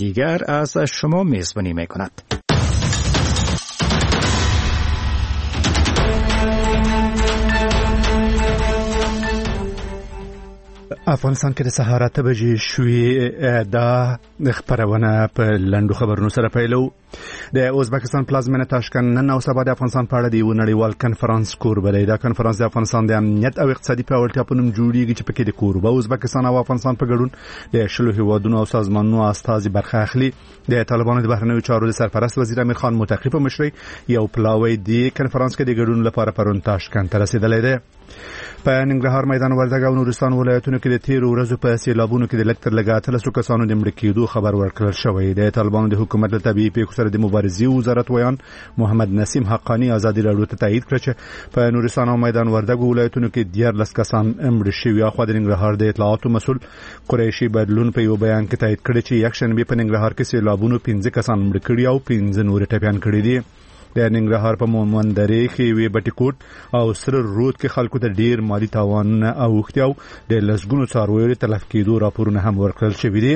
دیگر از شما میزبانی میکند. افغانستان کې د سهار 8 بجې شوې دا خبرونه په لنډو خبرونو سره پیلو. د ازبکستان پلازمینه تاشکند نن او سبا د افغانستان په اړه د یو نړیوال کنفرانس کوربه دی. دا کنفرانس د افغانستان د امنیت او اقتصادي پیاوړتیا په نوم جوړیږي چې پکې د کوربه ازبکستان او افغانستان په ګډون د شلو هیوادونو او سازمانونو استازي برخه اخلي. د طالبانو د بهرنیو چارو د سرپرست وزیر امیر خان متقی په مشرۍ یو پلاوی د کنفرانس کې د ګډون لپاره پرون تاشکند ته رسیدلی دی. په ننګرهار میدان وردګ او نورستان ولایتونو کې د تیر ورځو په سیلابونو کې د لکتر لګاتل سو کسانو د مړ کېدو خبر ورکړل شوی دی. طالبانو د حکومت له طبيعي پیښو سره د مبارزې وزارت ویان محمد نسیم حقانی ازادي راډیو ته تایید کړ چې په نورستان او میدان وردګ ولایتونو کې 14 کسان مړ شوي. خو د ننګرهار د اطلاعاتو مسول قریشي بدلون په یو بیان کې تایید کړ چې یک شنبه په ننګرهار کې سیلابونو 15 کسان مړ کړي او 15 نور ټپيان کړي دي. د ننګرهار په مومندرې کې وی بټکوټ او سره رود کې خلکو ته ډیر مالی تاوان اوښتي او د لسګونو څارویو تلف کېدو راپورونه هم ورکړل شوي دي.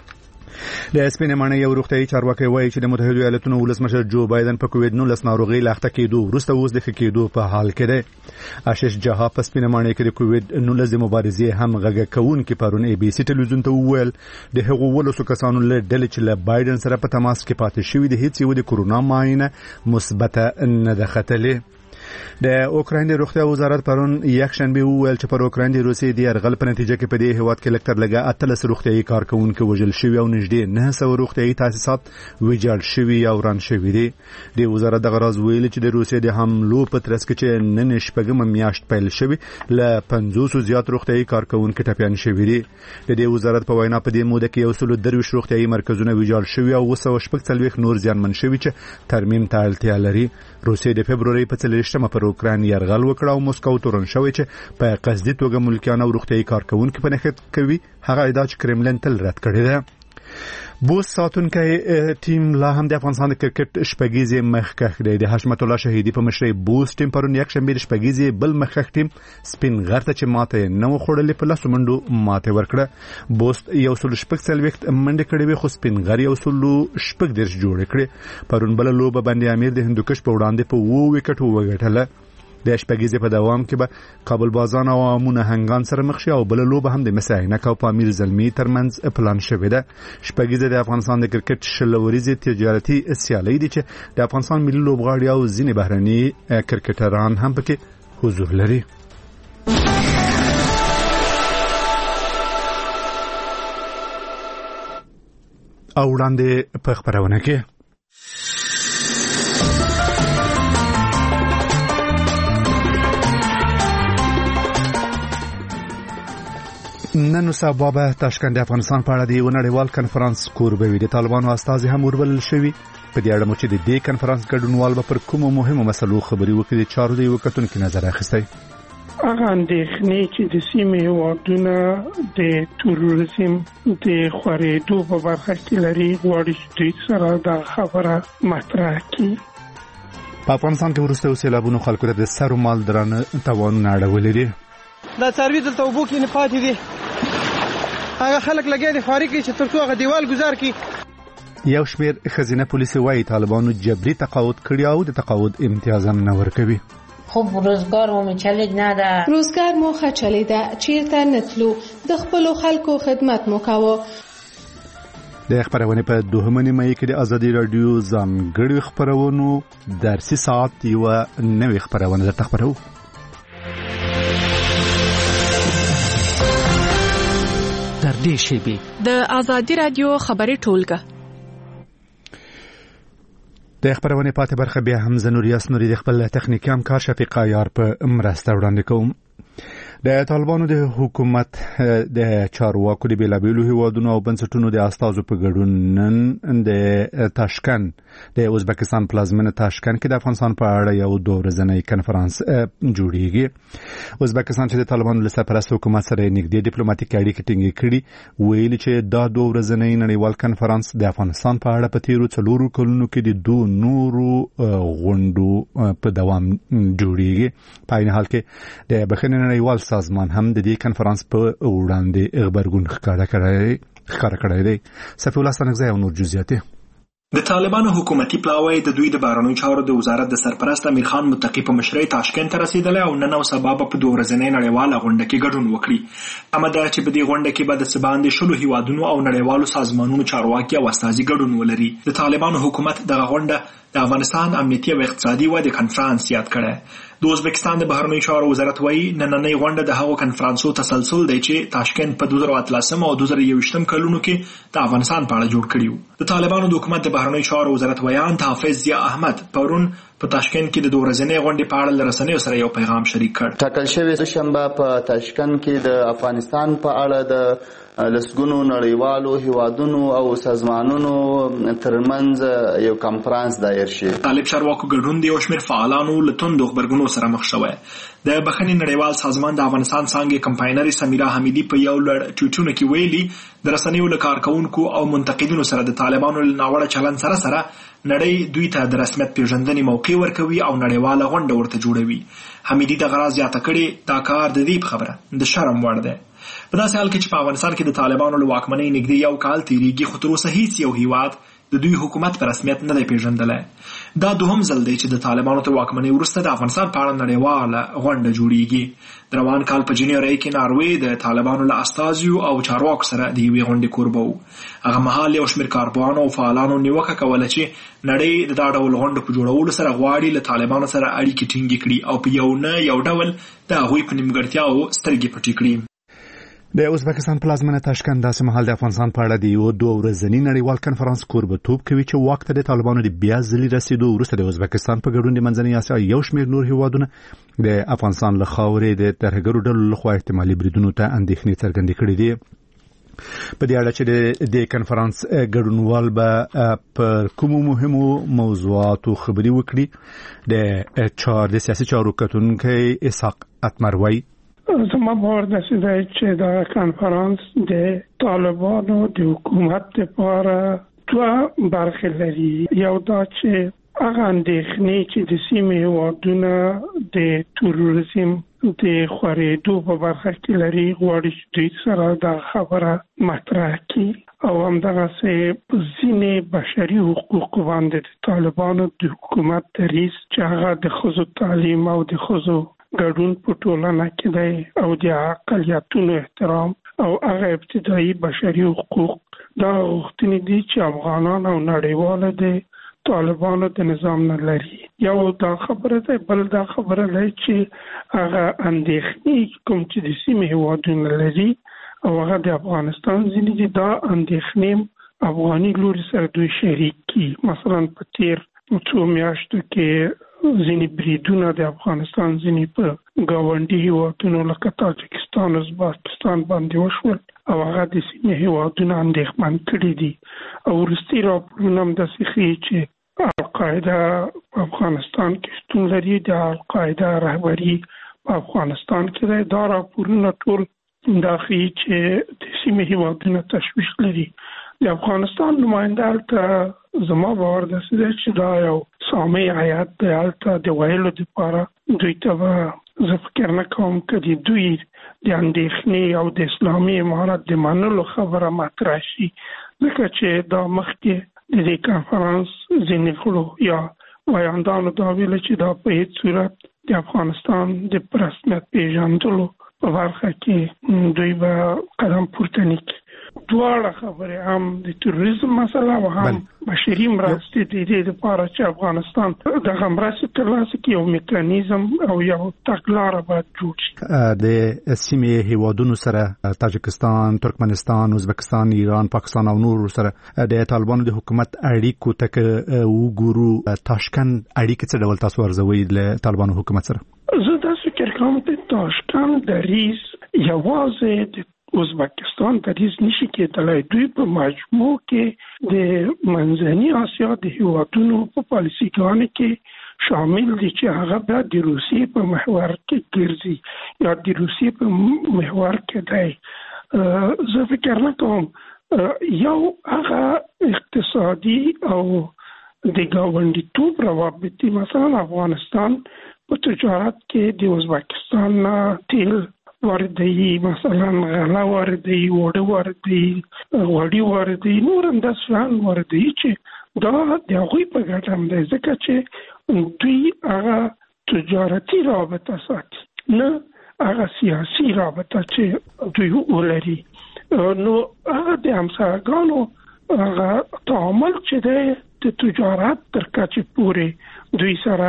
د سپین معنی یو روغتیايي چارواکي وایي چې د متحده ایالاتونو ولسمشر جو بایدن په کووډ-19 ناروغي لاخته کېدو وروسته اوس د کېدو په حال کې دی. آشیش جها په سپین معنی کې د کووډ-19 د مبارزې هم غږ کوونکي پرون ای بي سي ټلویزیون ته وویل د هغو ولسو کسانو له ډلې چې له بایدن سره په تماس کې پاتې شوي د هیڅ یو د کورونا معاینه مثبته نه ده ختلې. د اوکراین د روغتیا وزارت پرون یک شنبه وویل چې پر اوکراین د روسیې د يرغل په نتیجه کې په دې هیواد کې لکتر لګا 13 روغتیايي کارکونکو وژل شوي او نږدې 900 روغتیايي تاسیسات ویجاړ شوي او وران شوي دي. د وزارت د غراز ویل چې د روسیې د حملو په ترڅ کې چې نن شپږم میاشت پیل شوی ل 500 زیات روغتیايي کارکونکو ټپيان شوي دي. د دې وزارت په وینا په دې موده کې یو سل درویش روغتیايي مرکزونه ویجاړ شوي او 240 نور زیانمن شوي چې ترمیم ته اړتیا لري. روسیې د فبرवरी په 30مه پر اوکراین يرغل وکړ او مسکو تورن شوی چې په قصدي توګه ملکیان او روغتیايي کارکونکو په نخښت کوي. هغه ادعا چې کرملین تل رد کړی دی. بوس ساتونکی ټیم لا هم د افغانستان د کرکټ شپږیزې مخکښ دی. د حشمت الله شهیدی په مشرۍ بوس ټیم پرون یک شنبه د شپږیزې بل مخکښ ټیم سپین غر ته چې ماته نو خوړلې په لاسو منډو ماته ورکړه. بوس یو سل شپږ څلويخت منډه کړې وي خو سپین غر یو سل شپږ درش جوړ کړې. پرون بل لوبه باندې امیر د هندوکش په وړاندې په 2 وکټو وګټله. د شپږیزې په دوام کې به کابل بازان او امونه هنګان سره مخ شي او بل لوبه هم د مساعینک او پامیر زلمی ترمنځ پلان شوی ده. شپږیزې د افغانستان د کرکټ شلوريزي تجارتي سیالي دي چې د افغانستان ملي لوبغاړي او ځینې بهرني کرکټران هم پکې حضور لري. او وړاندې په خبرونه کې نن سبا به تاشکند افغانستان په اړه د یو نړیوال کنفرانس کوربه وي. د طالبانو استازي هم ورول شوي. په دې اړه مو چې د دې کنفرانس ګډونوال به پر کومو مهمو مسلو خبري وکړي د چارو د یو کتونکو نظر اخیستی. هغه اندېښنې چې د سیمې هیوادونه د تروریزم د خورېدو په برخه کې لري غواړي چې دوی سره دا خبره مطرح کړي. په افغانستان کې وروسته سیلابونو خلکو ته د سر و مال درانه تاوانونه اړولي دي. دا څاروي دلته اوبو کې نه پاتې دي. هغه خلک لګیا دي فارغ چې تر څو هغه دیوال گزار کړي. یو شمیر خزینه پولیس وايي طالبانو جبري تقاعد کړی او د تقاعد امتیاز هم نه ورکوي. خب روزگار مو چلید نه ده. روزگار مو خچلیده چیرته نتلو د خپل خلکو خدمت مو کاوه. د خبرونه په دوهمه نیمه کې د ازادي رادیو ځانګړي خبرونو درسي ساعت یو نوې خبرونه درته خبرو. در دې شیبي د ازادي رادیو خبري ټولګه د خبرونه پاتې برخه بیا هم زنوریاس نوري د خپل تخنیکی همکار شفیق عیار په مرسته وړاندې کوم. د طالبانو د حکومت د چارواکو د بیلابیلو هیوادونو او بنسټونو د استازو په ګډون نن د تاشکند د ازبکستان پلازمینه تاشکند کې د افغانستان په اړه یو دوه ورځنی کنفرانس جوړیږي. ازبکستان چې د طالبانو له سرپرست حکومت سره نږدې ډیپلوماټیک اړیکې ټینګې کړي ویلي چې دا دوه ورځنی نړیوال کنفرانس د افغانستان په اړه په تیرو 4 کلونو کې د دوه نورو غونډو په دوام جوړیږي. په عین حال کې د بخښنې نړیوال سازمان هم د دې کنفرانس په وړاندې خبرګون ښکاره کړی ښکار کړی دی. صفی الله سنگزی او نور جزئیات. د طالبانو حکومتي پلاوی د دوی د بهرنیو چارو د وزارت د سرپرست امیر خان متقی په مشرۍ تاشکند ته رسیدلی او نن او سبا به په 2 ورځنۍ نړیواله غونډه کې ګډون وکړي. امه ده چې په دې غونډه کې به د څه باندې 10 هیوادونو او نړیوالو سازمانونو چارواکي او استازي ګډون ولري. د طالبانو حکومت دغه غونډه د افغانستان امنیتي او اقتصادي ودې کنفرانس یاد کړی. د ازبکستان د بهرنیو چارو وزارت وایي نننۍ غونډه د هغو کنفرانسو تسلسل دی چې تاشکند په 2013 او 2021 کلونو کې د افغانستان په اړه جوړ کړي وو. د طالبانو د حکومت د بهرنیو چارو وزارت ویان حافظ ضیا احمد پرون په تاشکند کې د 2 ورځنۍ غونډې په اړه رسنیو سره یو پیغام شریک کړ. ټاکل شوی دوشنبه په تاشکند کې د افغانستان په اړه د لسګونو نړیوالو هیوادونو او سازمانونو ترمنځ یو کنفرانس دایر شي. طالب چارواکو ګډون د یو شمېر فعالانو له توندو غبرګونو سره مخ شوی. د بخښنې نړیوال سازمان د افغانستان څانګې کمپاینر سمیرا حمیدی په یو لړ ټویټونو کې ویلي د رسنیو له کارکونکو او منتقدینو سره د طالبانو له ناوړه چلند سره نړۍ دوی ته د رسمیت پیژندنې موقع ورکوي او نړیواله غونډه ورته جوړوي. حمیدی د غراض زیاته کړي دا کار د دې خبره د شرم وړ دی. په داسې حال کې چې په افغانستان کې د طالبانو له واکمنۍ نږدې یو کال تیریږي خو تر اوسه هیڅ یو هیواد د دوی حکومت په رسمیت نه دی پیژندلی. دا دوهم ځل دی چې د طالبانو تر واکمنۍ وروسته د افغانستان په اړه نړیواله غونډه جوړیږي. د روان کال په جنوري کې ناروې د طالبانو له استازیو او چارواکو سره د یوې غونډې کوربه و. هغه مهال یو شمېر کارپوهانو او فعالانو نیوکه کوله چې نړۍ د دا ډول غونډو په جوړولو سره غواړي له طالبانو سره اړیکې ټینګې کړي او په یو نه یو ډول د هغوی په نیمګړتیاوو سترګې پټې کړي. د ازبکستان پلازمینه تاشکند داسې مهال د افغانستان په اړه د یو 2 ورځني نړیوال کنفرانس کوربه‌توب کوي چې وخت د طالبانو د بیا ځلې رسیدو وروسته د ازبکستان په ګډون د منځنۍ اسیا یو شمېر نور هیوادونه د افغانستان له خاورې د ترهګرو ډلو لخوا احتمالي بریدونو ته اندېښنې څرګندې کړې دي. په دې اړه چې د کنفرانس ګډونوال به پر کومو مهمو موضوعاتو خبري وکړي د سیاسي چارو کتونکي اسحاق اتمر وایي زما باور داسې دی چې دا کنفرانس د طالبانو د حکومت لپاره 2 برخې لري. یو دا چې هغه اندېښنې چې د سیمې هیوادونه د تروریزم د خورېدو په برخه کې لري غواړي چې دوی سره دا خبره مطرح کړي او همدغسې ځینې بشري حقوقو باندې د طالبانو د حکومت دریځ چې هغه د ښځو تعلیم او د ښځو ګډون په ټولنه کې دی او د اقلیتونو احترام او هغه ابتدایي بشري حقوق دا غوښتنې دي چې افغانان او نړیواله د طالبانو د نظام نه لري. یو دا خبره ده. بل دا خبره ده چې هغه اندېښنې کوم چې د سیمې هیوادونه لري او هغه د افغانستان ځینې دي دا اندېښنې افغاني لوري سره دوی شریک کړي. مثلا په تیر 2 میاشتو کې ځینې بریدونه د افغانستان ځینې په ګاونډي هیوادونو لکه تاجکستان او ازبکستان باندې وشول او هغه د سیمې هیوادونه اندېښمن کړي دي. او وروستي راپورونه هم داسې ښیي چې القاعده په افغانستان کې شتون لري. د القاعده رهبري په افغانستان کې دی. دا راپورونه ټول دا ښیي چې د سیمې هیوادونه تشویش لري. د افغانستان نماینده هلته زما باور داسې دی چې دا یو سامع هیات دی. هلته د ویلو دپاره دوی ته به زه فکر نه کوم که د دوی د اندېښنې او د اسلامي امارت د منلو خبره مطرح شي ځکه چې دا مخکې د دې کنفرانس ځینې غړو یا ویاندانو دا ویله چې دا په هیڅ صورت د افغانستان د رسمیت پیژندلو په برخه کې دوی به قدم پورته نه کړي. دواړه خبرې هم د تروریزم مسله او هم بشري مرستې د دې لپاره چې افغانستان دغه مرستې ترلاسه کړي یو میکانیزم او یو تګلاره باید جوړ شي. د سیمې هیوادونو سره تاجکستان، ترکمنستان، ازبکستان، ایران، پاکستان او نور سره د طالبانو د حکومت اړیکو ته وګورو. تاشکند اړیکې څه ډول تاسو ارزوئ له طالبانو حکومت سره؟ زه داسې فکر کوم چې تاشکند دریځ یوازې د ازبکستان دریځ نشي کېدلی. دوی په مجموع کې د منځني اسیا د هیوادونو په پالیسیګانو کې شامل دي چې هغه به د روسیې په محور کې ګرځي یا د روسیې په محور کې دی. زه فکر نه کوم یو هغه اقتصادي او د ګاونډیتوب روابط مثلا افغانستان په تجارت کې د ازبکستان تیل واردوي، مثلا غله واردوي، وړه واردوي، غوړي واردوي، نور هم داسې شیان واردوي چې دا د هغوی په ګټه هم دی، ځکه چې دوی هغه تجارتي رابطه ساتي، نه هغه سیاسي رابطه چې دوی ولري. نو هغه د همسایګانو هغه تعامل چې دی د تجارت تر کچې پورې دوی سره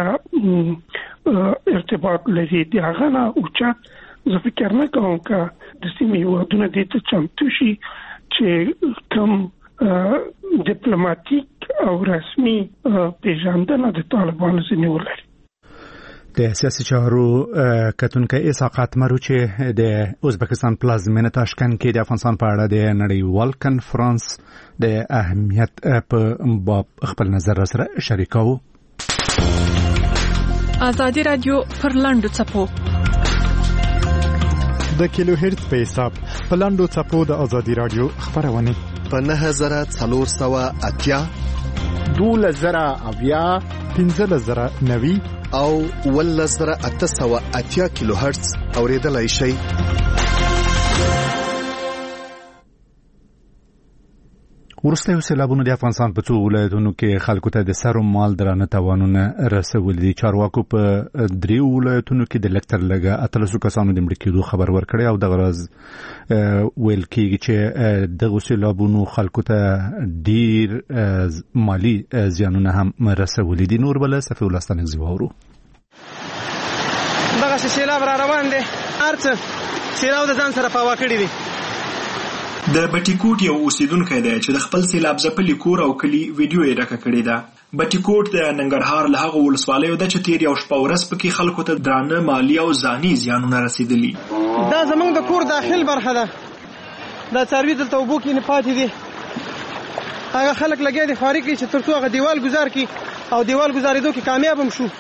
ارتباط لري، د هغه نه اوچت زه فکر نه کوم که د سیمې هېوادونه دې ته چمتو شي چې کوم ډیپلوماتیک او رسمي پیژندنه د طالبانو ځینې ولري. د سیاسي چارو کتونکي اسحاق مرو چې د ازبکستان پلازمینه تاشکند کې د افغانستان په اړه د نړیوال کنفرانس د اهمیت په باب خپل نظر سره شریکاو. ازادي رادیو پر لاندو چپو د کیلو هرتز په حساب په لاندو چپو د ازادي رادیو خبرونه په 9480 2000 1590 او 1880 کیلو هرتز اوریدلای شئ. وروسته سیلابونو د افغانستان په څو ولایتونو کې خلکو ته د سر او مال درانه تاوانونه رسولي دي. چارواکو په 3 ولایتونو کې د لکتر لګه 300 کسانو د مړ کېدو خبر ورکړی او د غرض ویل کېږي چې دغه سیلابونو خلکو ته ډیر مالی زیانونه هم رسولي دي. نور بل صفي ولستان زیوورو دغه سیلاب را روان دي، ارڅ سیلاب د ځان سره پاوا کړی دي. د بټیکوټ یو اوسیدونکی دی چې د خپل سیلاب ځپلي کور او کلي ویډیو یې ډکه کړې ده. بټیکوټ د ننګرهار له هغو ولسوالیو ده چې تیر یو شپه ورځ پکې خلکو ته درانه مالي او ځاني زیانونه رسېدلي. دا زموږ د کور داخل برخه ده، دا څاروي دلته اوبو کې نه پاتې دي. هغه خلک لګیا دي خواري کوي چې تر څو هغه دیوال ګزار کړي او دیوال ګزارېدو کې کامیاب هم شو.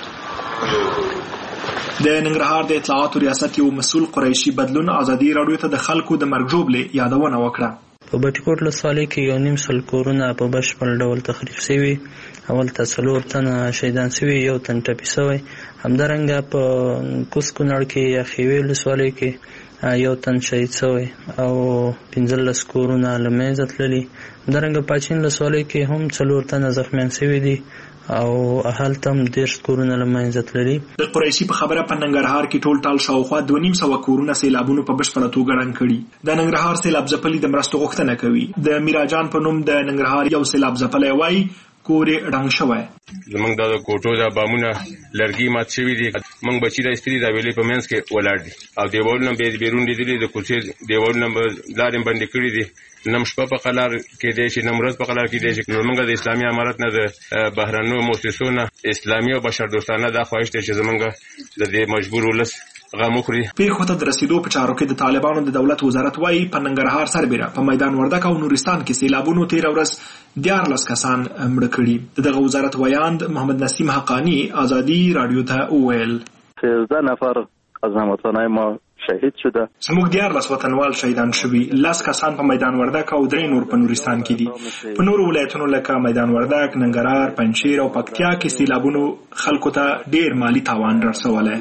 د ننګرهار د اطلاعاتو ریاست یو مسؤل قریشي بدلون ازادي راډیو ته د خلکو د مرګ ژوبلې یادونه وکړه. په بټیکوټ ولسوالۍ کې 1.5 کورونه په بشپړ ډول تخریب شوي، اول ته 4 تنه شهیدان شوي، 1 تن ټپي شوی. همدارنګه په کوز کونړ کې یا خیوې ولسوالۍ کې 1 تن شهید شوی او 15 کورونه له منځه تللي. همدارنګه پاچین ولسوالۍ کې هم 4 تنه زخمیان شوي دي او هلته هم 10 کورونه له منځه تللي. د قریشي په خبره په ننګرهار کې ټول ټال شاوخوا 2.5 کورونه سیلابونو په بشپړه توګه ړنګ کړي. د ننګرهار سیلاب ځپلي د مرستو غوښتنه کوي. د میراجان په نوم د ننګرهار یو سیلاب ځپلی وایي کور یې ړنګ شوی. زمونږ د کوټو د بامونه لرګي مات شوي دي، موږ بچي د سپري د ویلې په منځ کې ولاړ دي او دیوالونه بیرون لیدلي، د کوڅې دیوالونه لارې بندې کړي دي. نم شپه په قلار کې دی شي، نم ورځ په قلار کې دی شي. موږ د اسلامي امارت نه د بهرنیو مؤسسو نه اسلامي او بشردوستانه دا خواهش دی چې زمونږ د دې مجبور ولس غم وخوري. پیښو ته د رسیدو په چارو کې د طالبانو د دولت وزارت وایي په ننګرهار سربېره په میدان وردګ او نورستان کې سیلابونو تیر ورځ 14 کسان مړه کړي. دغه وزارت ویاند محمد نسیم حقانی ازادي رادیو ته وویل 13 نفر از هموطنای ما شهید شده. زموږ 14 وطنوال شهیدان شوي، 10 کسان په میدان وردګ او 3 نور په نورستان کې دي. په نورو ولایتونو لکه میدان وردګ، ننګرهار، پنجشیر او پکتیا کې سیلابونو خلکو ته ډیر مالی تاوان رسولی.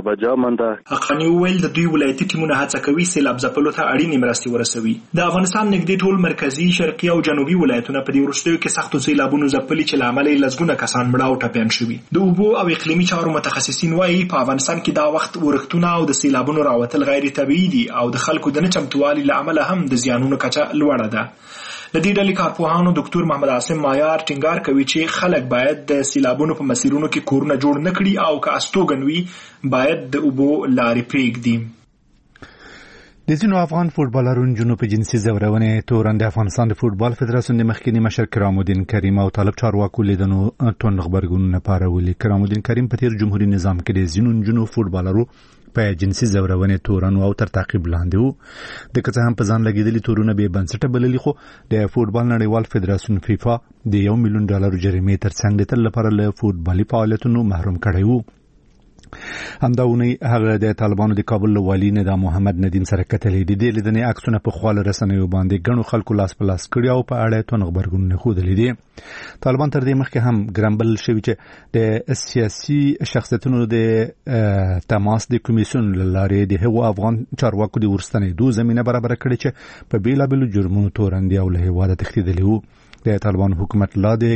حقانی وویل د دوی ولایتي ټیمونه هڅه کوي سیلاب ځپلو ته اړینې مرستې ورسوي. د افغانستان نږدې ټول مرکزي، شرقي او جنوبي ولایتونه په دې وروستیو کې سختو سیلابونو ځپلي چې له امله یې لسګونه کسان مړه او ټپیان شوي. د اوبو او اقلیمي چارو متخصصین وایي په افغانستان کې دا وخت ورښتونه او د سیلابونو راوتل غیر طبیعي دي او د خلکو د نه چمتووالي له امله هم د زیانونو کچه لوړه ده. د دې ډلې کارپوهانو ډاکټر محمد عاصم مایار ټینګار کوي چې خلک باید د سیلابونو په مسیرونو کې کورونه جوړ نه کړي او که استوګن وي باید د اوبو لارې پرېږدي. د ځینو افغان فوټبالرونو جنوب جنسي زورونې تورن د افغانستان د فوټبال فدراسیون د مخکینی مشر کرام الدین کریم او طالب چارواکو لیدنو توند خبرګونونه پارولي. کرام الدین کریم په تیر جمهوریت نظام کې د ځینو جنوب فوټبالرو په جنسي زورونې تورن او تر تعقیب لاندې وو. د کڅه هم په ځان لګیدلي تورونه به بنسټه بللي، خو د فوټبال نړیوال فدراسیون فیفا د $1 ملیون جریمې ترڅنګ د تل لپاره له فوټبالي فعالیتونو محروم کړی وو. همدا ونی هغه د طالبانو د کابل والی نظام محمد ندیم سره کتلې دي د لیدنې عکسونه په خواله رسنیو باندې غنو خلکو لاس په لاس کړی او په اړه تون خبرګون خو دي طالبان تر دې مخکې هم ګرامبل شوی چې د سیاسي شخصیتونو د تماس د کمیسیون لارې د هغو افغان چارواکو د ورستنې دوه زمينه برابر کړي چې په بیلابلو جرمونو تورندي او له هواده تخدیدلی وو د طالبان حکومت لا د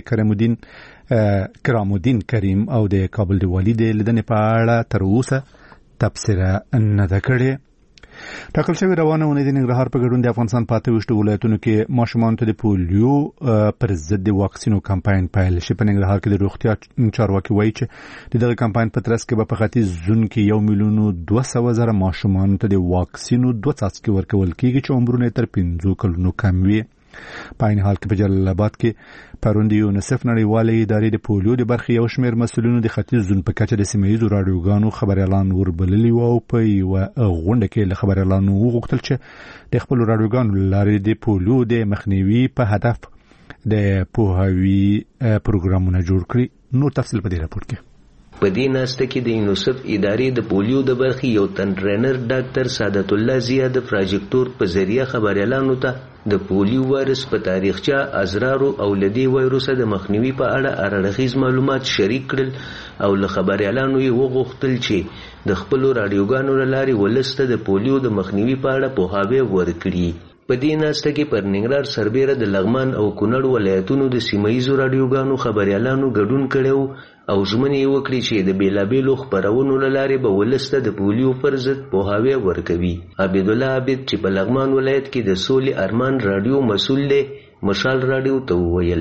کرامودین کریم او د کابل دی والی د لیدنې په اړه تر اوسه تبصره نه ده کړې. ټاکل شوی روانه ونې د ننګرهار په ګډون د افغانستان په 28 ولایتونو کې ماشومان ته د پولیو پر ضد د واکسینو کمپاین پیل شي. په ننګرهار کې د روغتیا چارواکي وایي چې دغه کمپاین په ترڅ کې به په ختیځ زون کې 1,200,000 ماشومان ته د واکسینو 2 څاڅکي ورکول کیږي چې عمرونه تر 15 کلونو کم وي. په عین حال کې په جلال آباد کې پرون د یونیسف نړیوالې ادارې د پولیو د برخې یو شمېر مسؤلینو د ختیځ زون په کچه د سیمه‌ییزو راډیوګانو خبر اعلان وربللی و او په یوه غونډه کې له خبر اعلانو وغوښتل چې د خپلو راډیوګانو لارې د پولیو د مخنیوي په هدف د پوهاوي پروګرامونه جوړ کړي. نور تفصیل په دې راپور کې. په دې ناسته کې د یونیسف ادارې د پولیو د برخې یو تن ټرینر ډاکټر سعادت الله زیاد د پروجیکټور په ذریعہ خبر اعلانو ته د پولیو وایرس په تاریخچه ازرارو او لدی وایروس د مخنیوي په اړه اړخیز معلومات شریک کړل او له خبر اعلانو یې وغوښتل چې د خپل راډیوګانو لاري ولسته د پولیو د مخنیوي په اړه پوهاوی ورکړي. په دې ناسته کې پر ننګرهار سربېره د لغمان او کونړ ولایتونو د سیمه‌ییزو راډیوګانو خبر اعلانو ګډون کړو او ژمنې یې وکړې چې د بیلابېلو خپرونو له لارې به ولس ته د پولیو پر ضد پوهاوی ورکوي. عبدالله عابد چې په لغمان ولایت کې د سولې ارمان راډیو مسؤل دی مشال راډیو ته وویل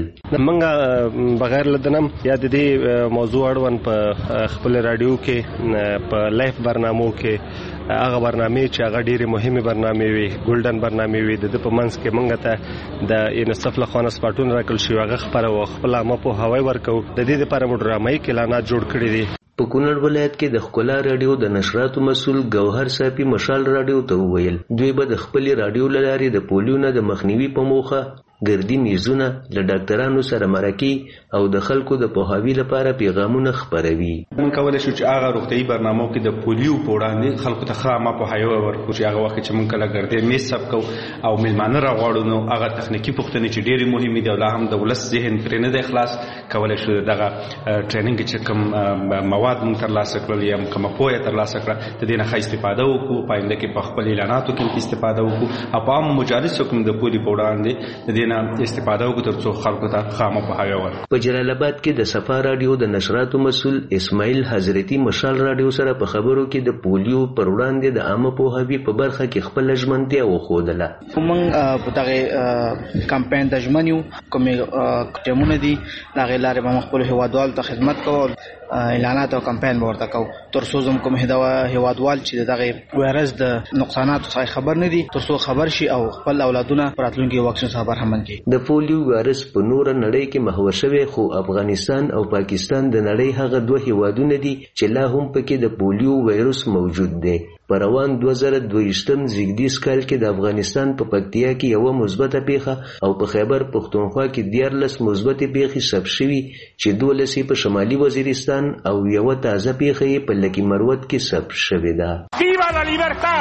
منګه بغیر لدنم یا د دې موضوع اړوند په خپل راډیو کې په لایف برنامو کې هغه برنامه چې هغه ډېری مهمه برنامه وي ګولډن برنامه وي د په منځ کې منګه ته د یونیسف له خوا سپارټون راکل شي هغه خبره او خپل عامه په هوای ورکو د دې لپاره موږ ډرامایي اعلانات جوړ کړی دي. په کونړ ولایت کې د خکولا راډیو د نشراتو مسؤل ګوهر صافي مشال راډیو ته وویل دوی به د خپل راډیو لاري د پولیو نه د مخنیوي په موخه ګردی میزونه له ډاکټرانو سره مرکه او د خلکو د پوهاوی لپاره پیغامونه خپروي. موږ کولای شو چې هغه روغتيایي برنامو کې د پولیو په وړاندې خلکو ته خامہ پوهاوی ورکړو چې هغه وخت چې موږ کله ګردی میز سب کو او ملمانه راغواړو نو هغه تخنیکی پوښتنې چې ډېری مهمه دي او لا هم د ولس ذهن پرې نه دی خلاص کولای شو دغه ټریننګ چې کوم مواد موږ ترلاسه کړل یا کوم پوهه ترلاسه کړه د دې نه ښه استفاده وکړو پاینده کې په خپل اعلاناتو کې استفاده وکړو او عام مجالس کوم د پولی په وړاندې د دې نه استفاده وکړو ترڅو خلکو ته خامہ پوهاوی ورکړي. په جلال آباد کې د صفا راډیو د نشراتو مسؤل اسماعیل حضرتي مشال راډیو سره په خبرو کې د پولیو پر وړاندې د عامه پوهاوی په برخه کې خپل ژمنتیا وښودله. موږ په دغه کمپاین د ژمنیو کومې ټیمونه دي دغه لارې به خپل هیوادوالو ته خدمت کول اعلانات او کمپاین ورته کو ترڅو زم کوم هیوادوال چې دغه وایرس د نقصانات څخه خبر نه دي ترڅو خبر شي او خپل اولادونه راتلونکي واکسین خبر هم کړي. د پولیو وایرس په نور نړۍ کې محور شوی خو افغانستان او پاکستان د نړۍ هغه دوه هیوادونه دي چې لا هم پکې د پولیو وایرس موجود دی. په روان 2022 زیږدیز کال کې د افغانستان په پکتیا کې یو مثبته پیښه او په خیبر پختونخوا کې 14 مثبته پیښې ثبت شوي چې 12 په شمالي وزیرستان او یو تازه پیښه په لکی مروت کې ثبت شوې ده. ویوا لا لیبرتا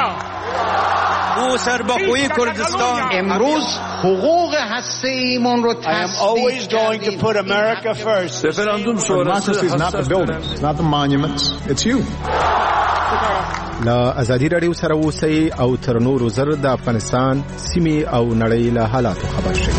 او سربخوی کردستان امروز حقوق هسته‌ایمان رو تصدیق کردیم. Referendum sonrası is not the buildings, it's not the monuments, it's you. لا ازادي رادیو سره اوسئ او تر نورو زر د افغانستان سیمې او نړۍ له حالاتو خبر شئ.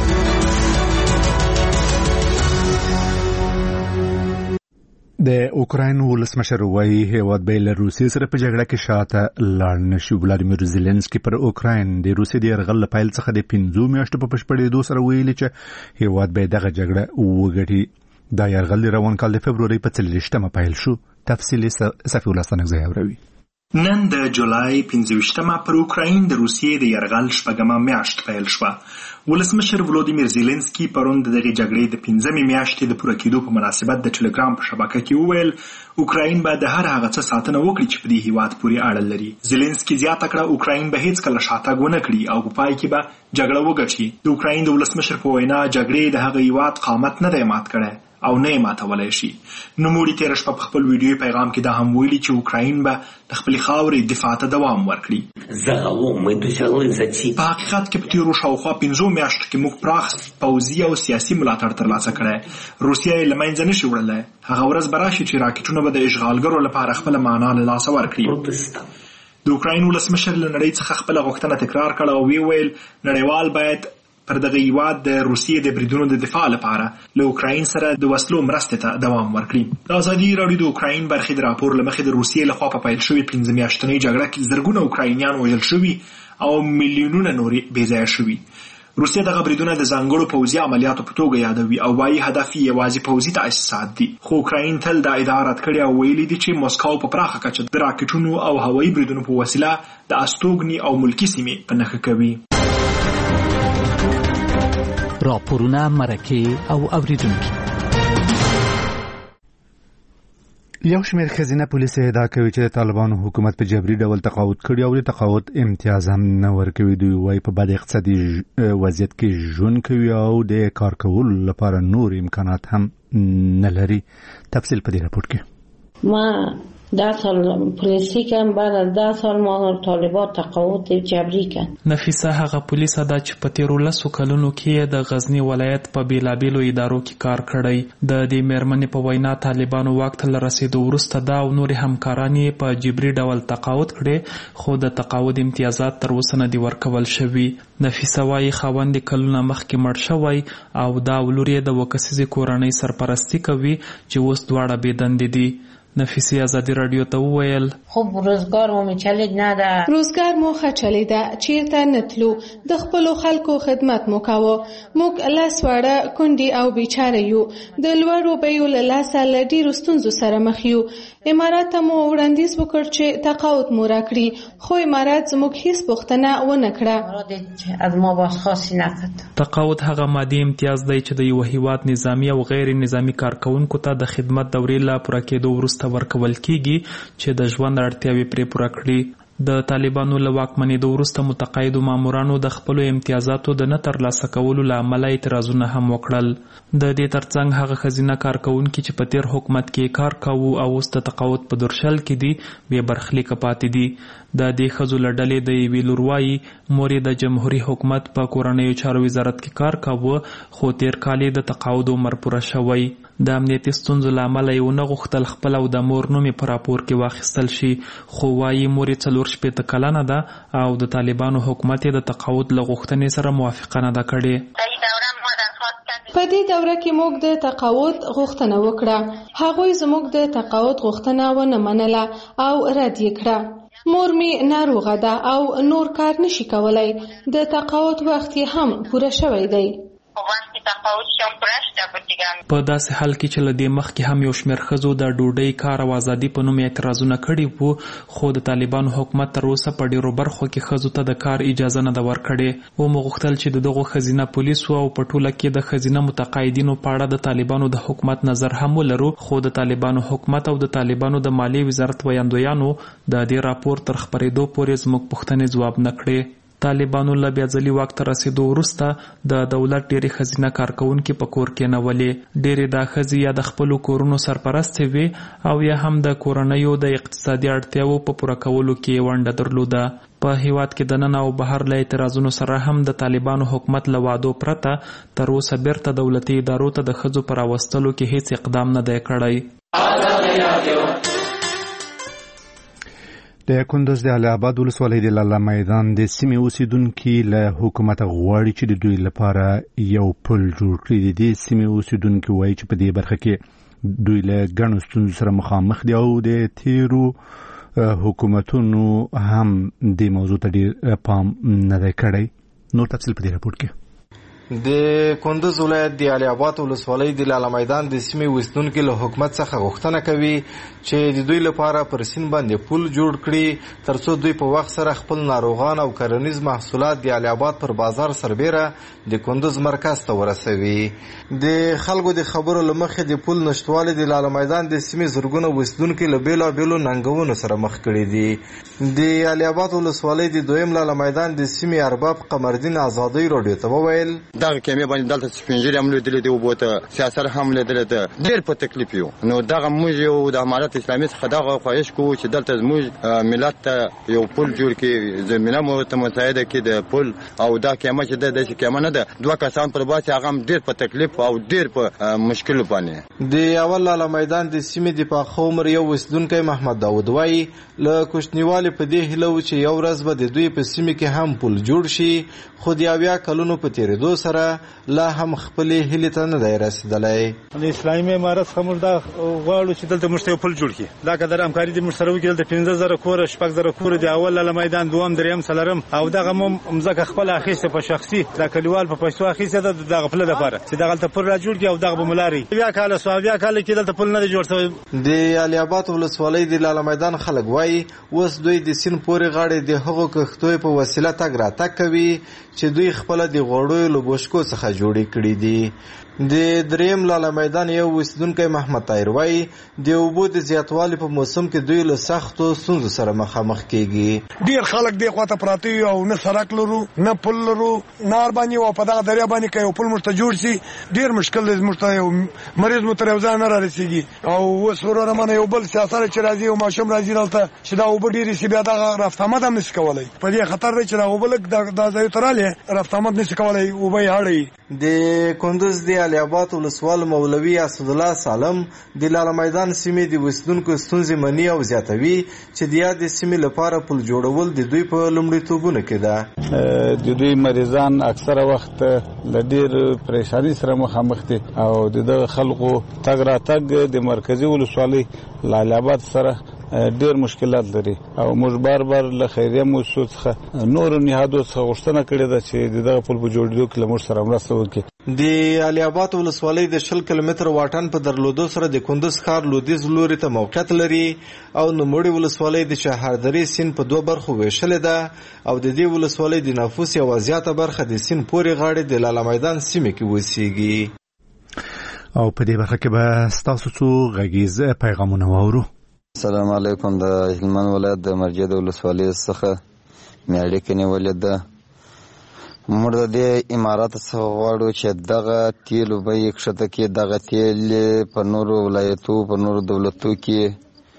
د اوکراین ولسمشر وایي هیواد به له روسیې سره په جګړه کې شاته لاړ نشي. ولادیمیر زيلنسکي پر اوکراین د روسیې د یرغل پیل څخه د 15 میاشتو په بشپړېدو سره ویلي چې هیواد به دغه جګړه وګټي. دا یرغل روان کال د فبرवरी په 30مه پیل شو. تفصیل صفی الله سنگزی اوري. نن د جولای 15مه پر اوکراین د روسیې د یرغل شپږمه میاشت پیل شوه. ولسمشر ولادیمیر زيلنسکي پرون د دغه جګړې د 15مې میاشتې د پوره کېدو په مناسبت د ټلګرام په شبکه کې وویل اوکراین به د هر هغه څه ساتنه وکړي چې په دې هیواد پورې اړه لري. زيلنسکي زیاته کړه اوکراین به هیڅ کله شاتګ ونه کړي او په پای کې به جګړه وګټي. د اوکراین د ولسمشر په وینا جګړې د هغه هیواد قامت نه دی مات کړی او نه یې ماتولی شي. نوموړي تېره شپه په خپل ویډیوي پیغام کې دا هم ویلي چې اوکراین به د خپلې خاورې دفاع ته دوام ورکړي. په حقیقت کې په تېرو شاوخوا 5 میاشتو کې موږ پراخ پوځي او سیاسي ملاتړ ترلاسه کړی. روسیه یې له منځه نشي وړلی. هغه ورځ به راشي چې راکټونه به د اشغالګرو لپاره خپله معنا له لاسه ورکړي. د اوکراین ولسمشر له نړۍ څخه خپله غوښتنه تکرار کړه او ویې ویل نړیوال باید پر دغه هیواد د روسیې د بریدونو د دفاع لپاره له اوکراین سره د وسلو مرستې ته دوام ورکړي. د ازادي راډیو د اوکراین برخې د راپور له مخې د روسیې لخوا په پیل شوې 15 میاشتنۍ جګړه کې زرګونه اوکراینیان وژل شوي او میلیونونه نورې بېځایه شوي. روسیه دغه بریدونه د ځانګړو پوځي عملیاتو په توګه یادوي او وایي هدف یې یوازې پوځي تاسیسات دي. خو اوکراین تل دا ادعا رد کړې او ویلي دي چې موسکو په پراخه کچه د راکټونو او هوایي بریدونو په وسیله د استوګنې او ملکي سیمې په نښه کوي. راپورونه، مرکې او اوریدونکي. یو شمېر ښځینه پولیس ادعا کوي چې د طالبانو حکومت په جبري ډول تقاعد کړي او د تقاعد امتیاز هم نه ورکوي. دوی وایي په بد اقتصادي وضعیت کې ژوند کوي او د کار کولو لپاره نور امکانات هم نه لري. تفصیل په دې راپور کې. ما 10 سال پولیسی کم بعد از 10 سال ما طالبان تقاعد جبری کن. نفیسه هغه پولیس ده چې په تیرو 10 کلونو کې د غزنی ولایت په بیلابیلو ادارو کې کار کړی. د دې مېرمنې په وینا طالبانو واک ته رسیدو وروسته دا او نور همکاران یې په جبري ډول تقاعد کړي خو د تقاعد امتیازات تر اوسه نه دي ورکول شوي. نفیسه وايي خاوند کلونه مخکې مړ شوی او دا ولور یې د وکسیزې کورنۍ سرپرستی کوي چې اوس دواړه بېدندې دي. نفیسی ازادي رادیو ته وویل خب روزگار مو میچلید نه ده، روزگار مو خچلیده، چیرته نتلو، د خپلو خلکو خدمت مو کاوه. موږ لاس واړه کونډي او بیچاره یو، د لوړو بیو له لاسه له ډېرو ستونزو سره مخ یو. امارات ته مو وړاندیز وکړ چې تقاعد مو راکړي خو امارات زموږ هیڅ پوښتنه ونه کړه. از ما بازخواستي نکرد. تقاعد هغه مادي امتیاز دی چې د یو هیواد نظامی او غیر نظامی کارکونکو ته د خدمت دورې لا پوره کېدو وروسته ورکول کیږي چې د ژوند اړتیاوې پرې پوره کړي. د طالبانو له واکمنېدو وروسته متقاعدو مامورانو د خپلو امتیازاتو د نه ترلاسه کولو له امله اعتراضونه هم وکړل. د دې ترڅنګ هغه ښځینه کارکوونکي چې په تیر حکومت کې کار کاوه او اوس د تقاعد په درشل کې دي بې برخلیکه پاتې دي. د دې ښځو له ډلې د یوې لور وایي مور یې د جمهوري حکومت په کورنیو چارو وزارت کې کار کاوه خو تیر کال یې د تقاعد عمر پوره شوی. د امنیتي ستونزو له امله یې ونه غوښتل خپل او د مور نوم یې په راپور کې واخیستل شي خو وایي مور یې 40 کلنه ده او د طالبانو حکومت یې د تقاعد له غوښتنې سره موافقه نه ده کړې. په دې دوره کې موږ د تقاعد غوښتنه وکړه. هغوی زموږ د تقاعد غوښتنه ونه منله او رد یې کړه. مور می ناروغه ده او نور کار نشي کولای. د تقاعد وخت یې هم پوره شوی دی. په داسې حال کې چې له دې مخکې هم یو شمېر ښځو د ډوډۍ کار او ازادي په نوم اعتراضونه کړي وو خو د طالبانو حکومت تر اوسه په ډېرو برخو کې ښځو ته د کار اجازه نه ده ورکړې. ومو غوښتل چې د دغو ښځینه پولیسو او په ټوله کې د ښځینه متقاعدینو په اړه د طالبانو د حکومت نظر هم ولرو خو د طالبانو حکومت او د طالبانو د مالیې وزارت ویاندویانو د دې راپور تر خپرېدو پورې زموږ پوښتنې ځواب نه کړې. طالبانو له بیا ځلي واک ته رسیدو وروسته د دولت ډېرې ښځینه کارکوونکي په کور کې نولې. ډېرې دا ښځې یا د خپلو کورونو سرپرستې وې او یا هم د کورنیو د اقتصادي اړتیاوو په پوره کولو کې ونډه درلوده. په هیواد کې د نن او بهر له اعتراضونو سره هم د طالبانو حکومت له وعدو پرته تر اوسه بیرته دولتي ادارو ته د ښځو په راوستلو کې هیڅ اقدام نه دی کړی. د کندوز د علي آباد ولسوالۍ د لاله میدان د سیمې اوسیدونکي له حکومت غواړي چې د دوی لپاره یو پل جوړ کړي. د سیمې اوسیدونکي وایي چې په دې برخه کې دوی له ګڼو ستونزو سره مخامخ دي او د تیرو حکومتونو هم د موضوع ته ډېر پام نه دی کړی. نور تفصیل په دې راپور کې. د کندوز ولایت د علي آباد ولسوالۍ د لاله میدان د سیمې اوسیدونکي له حکومت څخه غوښتنه کوي چې د دوی لپاره پر سیند باندې پل جوړ کړي ترڅو دوی په وخت سره خپل ناروغان او کرنیز محصولات د علي آباد پر بازار سربېره د کندوز مرکز ته ورسوي. د خلکو د خبرو له مخې د پل نشتوالي د لاله میدان د سیمې زرګونه اوسیدونکي له بېلابېلو ننګونو سره مخ کړي دي. د علي آباد ولسوالۍ د دویم لاله میدان د سیمې ارباب قمردین ازادۍ راډیو ته وویل دغه کیمې باندې دلته سپینجری هم لیدلې دی او بوته سیاست هم لیدلې ده ډېر په تکلیف یو نو دغه موږ یو د امارت اسلامي څخه دغه خواهش کوو چې دلته موږ ملت ته یو پل جوړ کړي زمينه مو ته متحده کړي د پل او دا کیمه چې د کیمه نه ده دوه کسان پر باسي هغه هم ډېر په تکلیف او ډېر په مشکل باندې د اول لاله میدان د سیمې د پاخه عمر یو وسدونکي محمد داود وایي له کوشنیوالي په دې هیله و چې یو ورځ به د دوی په سیمه کې هم پل جوړ شي خو د اویا کلونو په تیریدو سره لا هم خپلې هیلې ته نه دی رسېدلی. د اسلامي امارت څخه موږ دا غواړو چې دلته موږ ته یو پل جوړ کړي دا قدر همکاري دې موږ سره وکړي دلته 15000 کور 6000 کور د اول لاله میدان دوم دریم څلورم او دغه ممزکه خپل اخیسته په شخصي دا کلیوال په پیسو اخیسته دغه خپل لپاره چې دغه ته پل را جوړ کړي او دغه به ملاري بیا کال سوابیا کال کې دلته پل نه جوړ شوی. د علي آباد ولسوالۍ د لاله میدان خلک وایي اوس دوی د سیند پورې غاړې د هغو کښتیو په وسیله تګ راتګ کوي چې دوی خپله د غوړیو له بوشکو څخه جوړې کړي دي. د دریم لاله میدان یو اوسیدونکی محمد طاهر وایي د اوبو د زیاتوالي په موسم کې دوی له سختو ستونزو سره مخامخ کیږي. ډیر خلک دې خواته پراته وي او نه سړک لرو نه پل لرو نار باندې او په دغه دریا باندې که یو پل موږ ته جوړ شي ډیر مشکل دی موږ ته یو مریض مو تر یو ځای نه رارسېږي او اوس وروره مانه یو بل سیاست چې راځي او ماشوم راځي دلته چې دا اوبه ډېرې شي بیا دغه رفت آمد هم نشي کولی په دې خطر دی چې دا اوبه لږ دا ځایو ته رالې رفت آمد نشي کولی اوبه یې اړوي. د کندوز د علي آباد ولسوال مولوي اسدالله سالم د لاله میدان سیمې د اوسیدونکو ستونزې مني او زیاتوي چې د یادې سیمې لپاره پل جوړول د دوی په لومړیتوبونو کې ده. د دوی مریضان اکثره وخت له ډېر پریشاني سره مخامخ دي او د خلکو تګ راتګ د مرکزي ولسوالۍ له علي آباد سره ډېر مشکلات لري او موږ بار له خیریه موسسو څخه نورو نهادو څخه غوښتنه کړې ده چې دغه پل په جوړېدو کې له موږ سره مرسته وکړي. د علي آباد ولسوالۍ د 20 کیلومتره واټن په درلودو سره د کندوز ښار لویدیځ لوري ته موقعیت لري او نوموړې ولسوالۍ د چهاردرې سیند په 2 برخو ویشلې ده او د دې ولسوالۍ د نفوس یوه زیاته برخه د سیند پورې غاړې د لاله میدان سیمې کې اوسېږي. او په دې برخه کې به ستاسو څو غږیز پیغامونه واورو. السلام علیکم. د هلمند ولایت د مرجد ولسوالۍ څخه مې اړیکه نیولې ده. موږ د دې امارات څخه غواړو چې دغه تیلو بیې کښته کړي دغه تیل په نورو ولایتو په نورو دولتو کې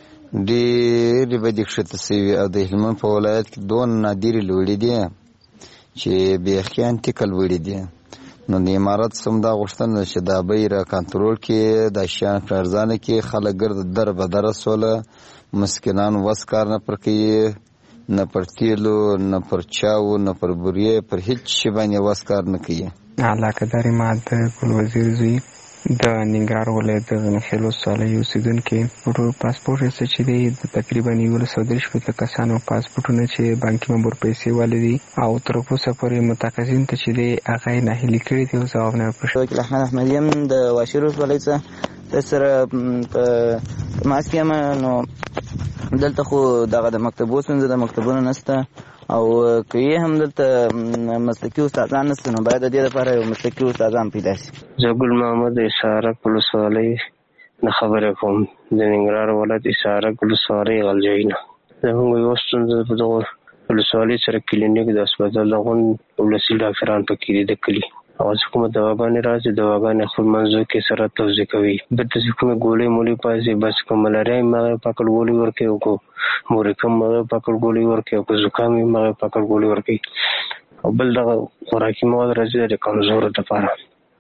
ډېرې بدې کښته شوي او د هلمند په ولایت کې دونه نادرې لوړې دي چې بیخیان ټیکه لوړې دي. نو د امارات څخه دا غوښتنه چې دا بیې را کنټرول کړي دا شیان ارزانه کړي خلک ګرد در بدره سوله مسکینان وس کار نه پر کوي نه پر تیلو نه پر چاو نه پر بوریې پر هیڅ شي باندې وس کار نه کوي. علاقه دار ما د ګل وزیر زوی د ننګرهار ولایت د غنخیل ولسوالۍ اوسېدونکي پاسپورټ یې چې دی تقریبا 130 کسانو پاسپورټونه چې بانکي مامور پیسې والي دي او تر اوسه پورې متقاضین ته چې دی هغه یې ناهیلي کړي دي او ځواب نه ورکړی. وکیل احمد احمدي یم د واشیر ولسوالۍ څخه سره په ماسک یم. نو دلته خو دغه د مکتبو ستونزه د مکتبونو نشته او که یې هم دلته مسلکي استادان نشته نو باید د دې لپاره یو مسلکي استادان پیدا شي. زه ګل محمد اسحارک ولسوالۍ نه خبرې کوم د ننګرهار ولایت اسحارک ولسوالۍ غلجۍ نه. زموږ یوه ستونزه په دغه ولسوالۍ سره کلینیک د هسپتال د غونډ ولسي ډاکټران پکې دي د کلي او چې کومه دواګانې راځي دواګانې خپل منځو کې سره توضیح کوي. بلته چې کومې ګولۍ مولۍ پاسي بس که ملاریا یې هغه پاکړ ګولۍ ورکوي او که مورکم هغه پاکړ ګولۍ ورکوي او که زکام یې هغه پاکړ ګولۍ ورکوي او بل دغه خوراکي مواد راځي د کمزورو دپاره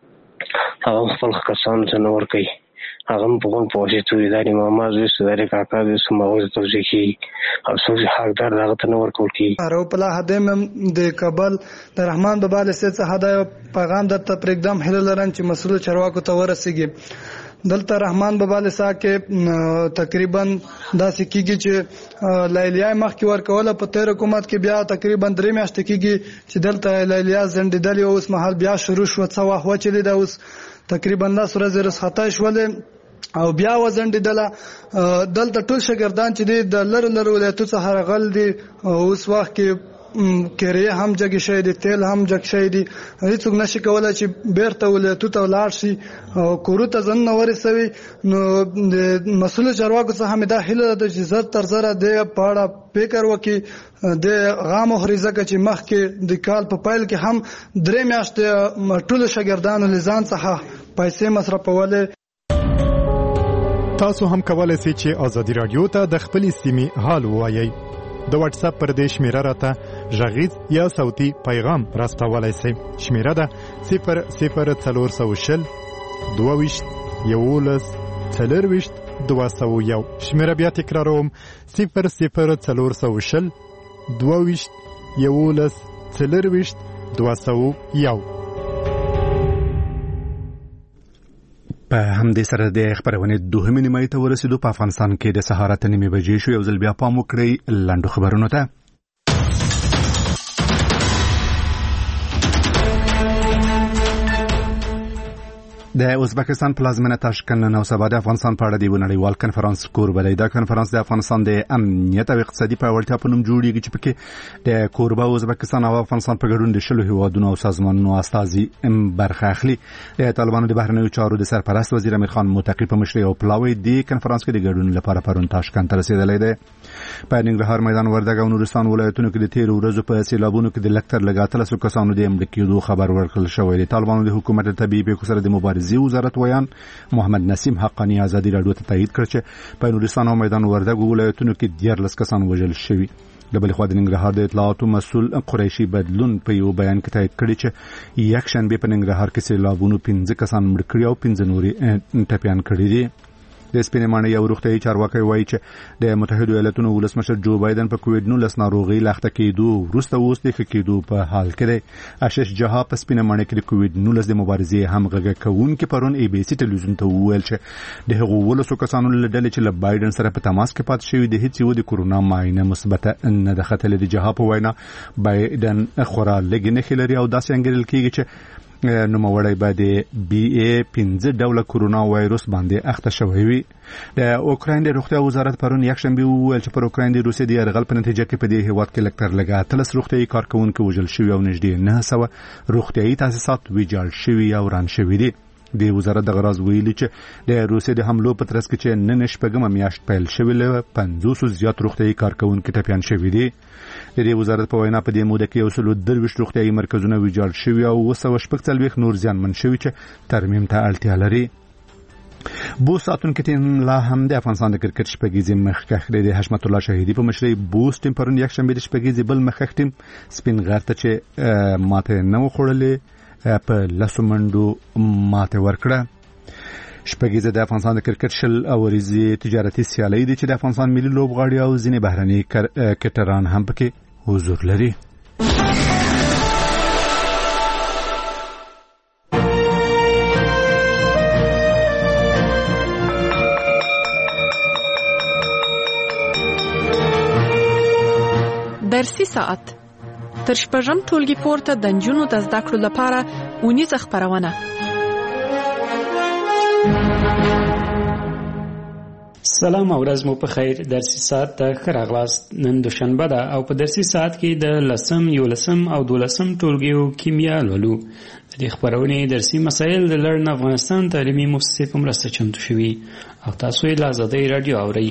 هغه خپل کسانو ته نه ورکوي هغه هم په غونډ په واسطو دي دا د ماما زوی سو دا د کاکا زوی سو هغوی ته توضیح کېږي او څوک چې حقدار د هغه ته نه ورکول کېږي. روپلا هدیم د کابل د رحمان بابا له سید څخه دا پیغام درته پرېږدم هیله لرم چې مسؤلو چارواکو ته ورسېږي. دلته رحمان بابا له سا کې تقریبا داسې کېږي چې لیلیه مخکې ورکوله په تېر حکومت کې بیا تقریبا 3 میاشتې کېږي چې دلته لیلیه ځنډېدلې اوس مهال بیا شروع شوه څه وخت وچلې ده اوس تقریبا 10 ورځې رخصتۍ شولې او بیا وځنډېدله. دلته ټول شاګردان چې دي د لرو ولایتو څخه راغلي دي اوس وخت کې کریه هم جګ شي دي، تیل هم جګ شي دي، هیڅوک نشي کولای چې بیرته ولایتو ته ولاړ شي او کورو ته ځن نه ورسوي. نو د مسؤل چارواکو څخه مې دا هیله ده چې زر تر زره د پاړه فکر وکړي، د غام خریزه چې مخکې د کال په پایل کې هم 3 میاشتې ټول شاګردانو لزان څخه پیسې مصرفولې. تاسو هم کولای شئ چې ازادي رادیو ته د خپل سیمې حال ووایي. د واتس اپ پر دې شمیره راته غږیز یا صوتي پیغام راستولای شئ. شمیره ده 00420 22 11 40 201. شمیره بیا تکراروم 00420 22 11 40 201. په همدې سره د خبرونې دوهمې نیمایي ته ورسېدو. په افغانستان کې د سهار 8:30 بجې شو. یو ځل بیا پام وکړئ لاندو خبرونو ته. د ازبکستان پلازمینه تاشکند نن سبا د افغانستان په اړه د نړیوال کنفرانس کوربه دی. دا کنفرانس د افغانستان د امنیت او اقتصادي پیاوړتیا په نوم جوړیږي چې پکې د کوربه ازبکستان او افغانستان په ګډون د 10 هیوادونو او سازمانونو استازي برخه اخلي. د طالبانو د بهرنیو چارو د سرپرست وزیر امیر خان متقی په مشرۍ او پلاوی د کنفرانس کې د ګډون لپاره پرون تاشکند ته رسیدلی دی. په ننګرهار میدان وردګ او نورستان ولایتونو کې د 13 ورځو په سیلابونو کې د لکتر لګاتل کسانو د امر کېدو خبر ورکړل شوی دی. طالبانو د حکومت طبيعي پیښو سره د مبارزې وزارت ویان محمد نسیم حقانی ازادي رادیو ته تایید کړ چې په نورستان او میدان وردګ ولایتونو کې 14 کسان وژل شوي. د بل خوا د ننګرهار د اطلاعاتو مسؤل قریشي بدلون په یو بیان کې تایید کړی چې یک شنبه په ننګرهار کې سیلابونو 15 کسان مړ کړي او 15 نوري ټپيان کړي دي. د سپینمانه یو روغتیايي چارواکي وایي چې د متحده ایالاتونو ولسمشر جو بایدن په کووډ-19 ناروغي لاخته کېدو وروسته اوس د کېدو په حال کې دی. آشش جها په سپینمانه کې د کووډ-19 د مبارزې همغږي کوونکې پرون ای بي سي ټلویزیون ته وویل چې د هغو ولسو کسانو له ډلې چې له بایدن سره په تماس کې پات شوی د هیڅ یو د کورونا معاینه مثبت نه ده ختلې. د جها په وینا بایدن خورا لږ نه خلري او داسې انګیرل کېږي چې نوموړی به د بي اي 15 ډوله کورونا وایروس باندې اخته شوی وي. د اوکراین د روغتیا وزارت پرون یک شنبه وویل چې پر اوکراین د روسیې د یرغل په نتیجه کې په دې هیواد کې لکتر لګا 13 روغتیايي کارکونکو وژل شوي او نږدې 900 روغتیايي تاسیسات ویجاړ شوي او وران شوي دي. د وزارت د غراز ویلي چې د روسیې د حملو په ترڅ کې چې نن شپږمه میاشت پیل شوې له 500 زیات روغتیايي کارکونکو ټپيان شوي دي. د دې وزارت په وینا په دې موده کې 123 روغتیايي مرکزونه ویجاړ شوي او 240 نور زیانمن شوي چې ترمیم ته اړتیا لري. بو ساتونکو ټیم لا هم د افغانستان د کرکټ شپږیزې مخکښ د حشمت الله شهیدی په مشرۍ بوس ټیم پرون یک شنبه د شپږیزې بل مخکښ ټیم سپین غر ته چې ماته نه وخوړلې په لسمندو ماته ورکړه. شپږیزه د افغانستان د کرکټ شل اوریزي تجارتي سیالي دي چې د افغانستان ملي لوبغاړي او ځینې بهرني کرکټران هم پکې حضور لري. درسي ساعت تر شپږم ټولګي پورته د نجونو د زده کړو لپاره اونیزه خپرونه. سلام او ورځ مو په خیر. درسي ساعت ته ښه راغلاست. نن دوشنبه ده او په درسي ساعت کې د 10 11 او 12 ټولګیو کیمیا لولو. د دې خبرونې درسي مسایل د لړن افغانستان تعلیمي مؤسسې په مرسته چمتو شوي او تاسو یې له ازادۍ رادیو اورئ.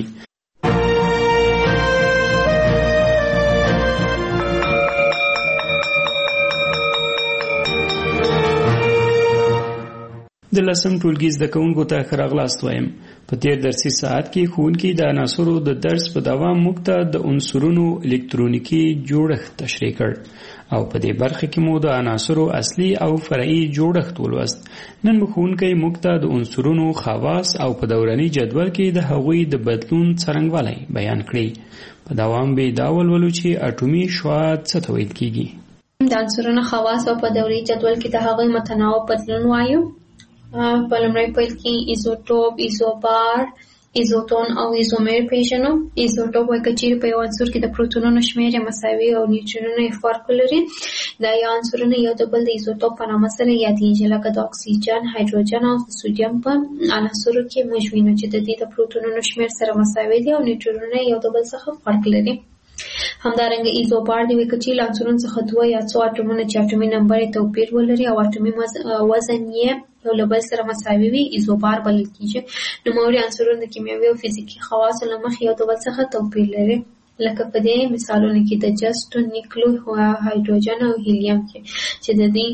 د لسم ټولګي زده کوونکو ته ښه راغلاست وایم. په تیر درسي ساعت کې ښوونکي د عناصرو د درس په دوام موږ ته د عنصرونو الکترونیکي جوړښت تشریح کړ او په دې برخه کې مو د عناصرو اصلي او فرعي جوړښت ولوست. نن به ښوونکی موږ ته د عنصرونو خواص او په دوراني جدول کې د هغوی د بدلون څرنګوالی بیان کړي. په دوام به دا ولولو چې اټومي شعاع څه ته ویل کیږي. د عنصرونو خواص او په دوري جدول کې د هغوی متناوب بدلون وایو. په لومړي پیل کې ایزوټوپ، ایزوبار، ایزوتون او ایزومر پیژنو. ایزوټوپ وایي که چیرې په یو عنصر کې د پروتونونو شمېر یې مساوي او نیوټرونونه یې فرق لري، دا یو عنصرونه یو د بل د ایزوټوپ په نامه سره یادېږي، لکه د اکسیجن، هایدروجن او د سوډیم په عناصرو کې موږ وینو چې د دې د پروتونونو شمېر سره مساوي دي او نیوټرونونه یو د بل څخه فرق لري. همدارنګه ایزوبار د وکچې له عنصرونو څخه دوه یا څو اټومونه چې اټومي نمبر یې توپیر ولري او اټومي وزن یې یو له بل سره مساوي وي ایزوبار بلل کېږي. نوموړي عنصرونه د کیمیاوي او فزیکي خواصو له مخې یو د بل څخه توپیر لري، لکه په دې مثالونو کې د جست، نیکلو، هایدروجن او هیلیم کې چې د دې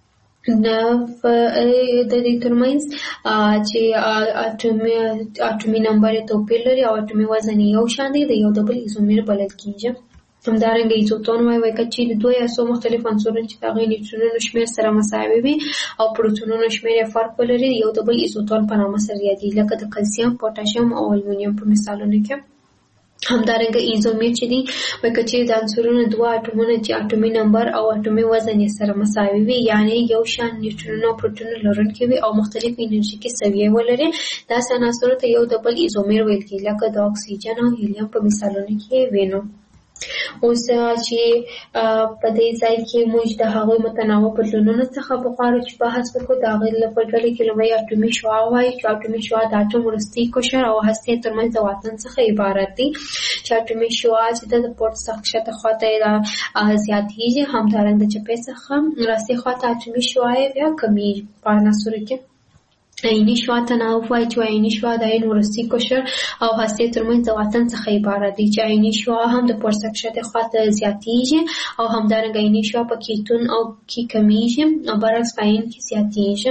ترمنځ چې اټومي نمبر یې توپیر لري او اټومي وزن یې یو شان دی د یو د بل ایزومیر بلل کېږي. همدارنګه ایزوتون وایي که چیرې دوه یا څو مختلف عنصرونه چې د هغوی نیوټرونونو شمېر سره مساوي وي او پروتونونو شمېر یې فرق ولري یو د بل ایزوتون په نامه سره یادېږي، لکه د کلسیم، پوټاشیم او المونیم په مثالونو کې. همدارنګه ایزومیر چې دی وایي که چیرې د عنصرونو دوه اټومونه چې اټومي نمبر او اټومي وزن یې سره مساوي وي، یعنې یو شان نیوټرونونه او پروتونونه لرونکي وي او مختلف انرژیکي سویې ولري، داسې عناصرو ته یو د بل ایزومیر ویل کېږي، لکه د اکسیجن او هیلیم په مثالونو کې وینو. اوس چې په دې ځای کې موږ د هغوی متنوع بدلونونو څخه بغواړو چې بحث وکړو. د هغوی په ډلې کې لومړی اټومي شعاع وایي چې اټومي شعاع د اټوم وروستي قشر او هستې ترمنځ د واټن څخه عبارت دی، چې اټومي شعاع چې د پورته څخه ښکته خواته زیاتېږي، همدارنګه د چپې څخه راستې خواته اټومي شعاع بیا کمیږي. په عناصرو کې عیني شعاع تناوب وایي چې عیني شعاع د عین وروستي قشر او هستې ترمنځ د واټن څخه عبارت دی، چې عیني شعاع هم د پورته څخه ښکته خواته زیاتېږي او همدارنګه عیني شعاع په کیتون او کې کمیږي او برعکس په عین کې زیاتېږي.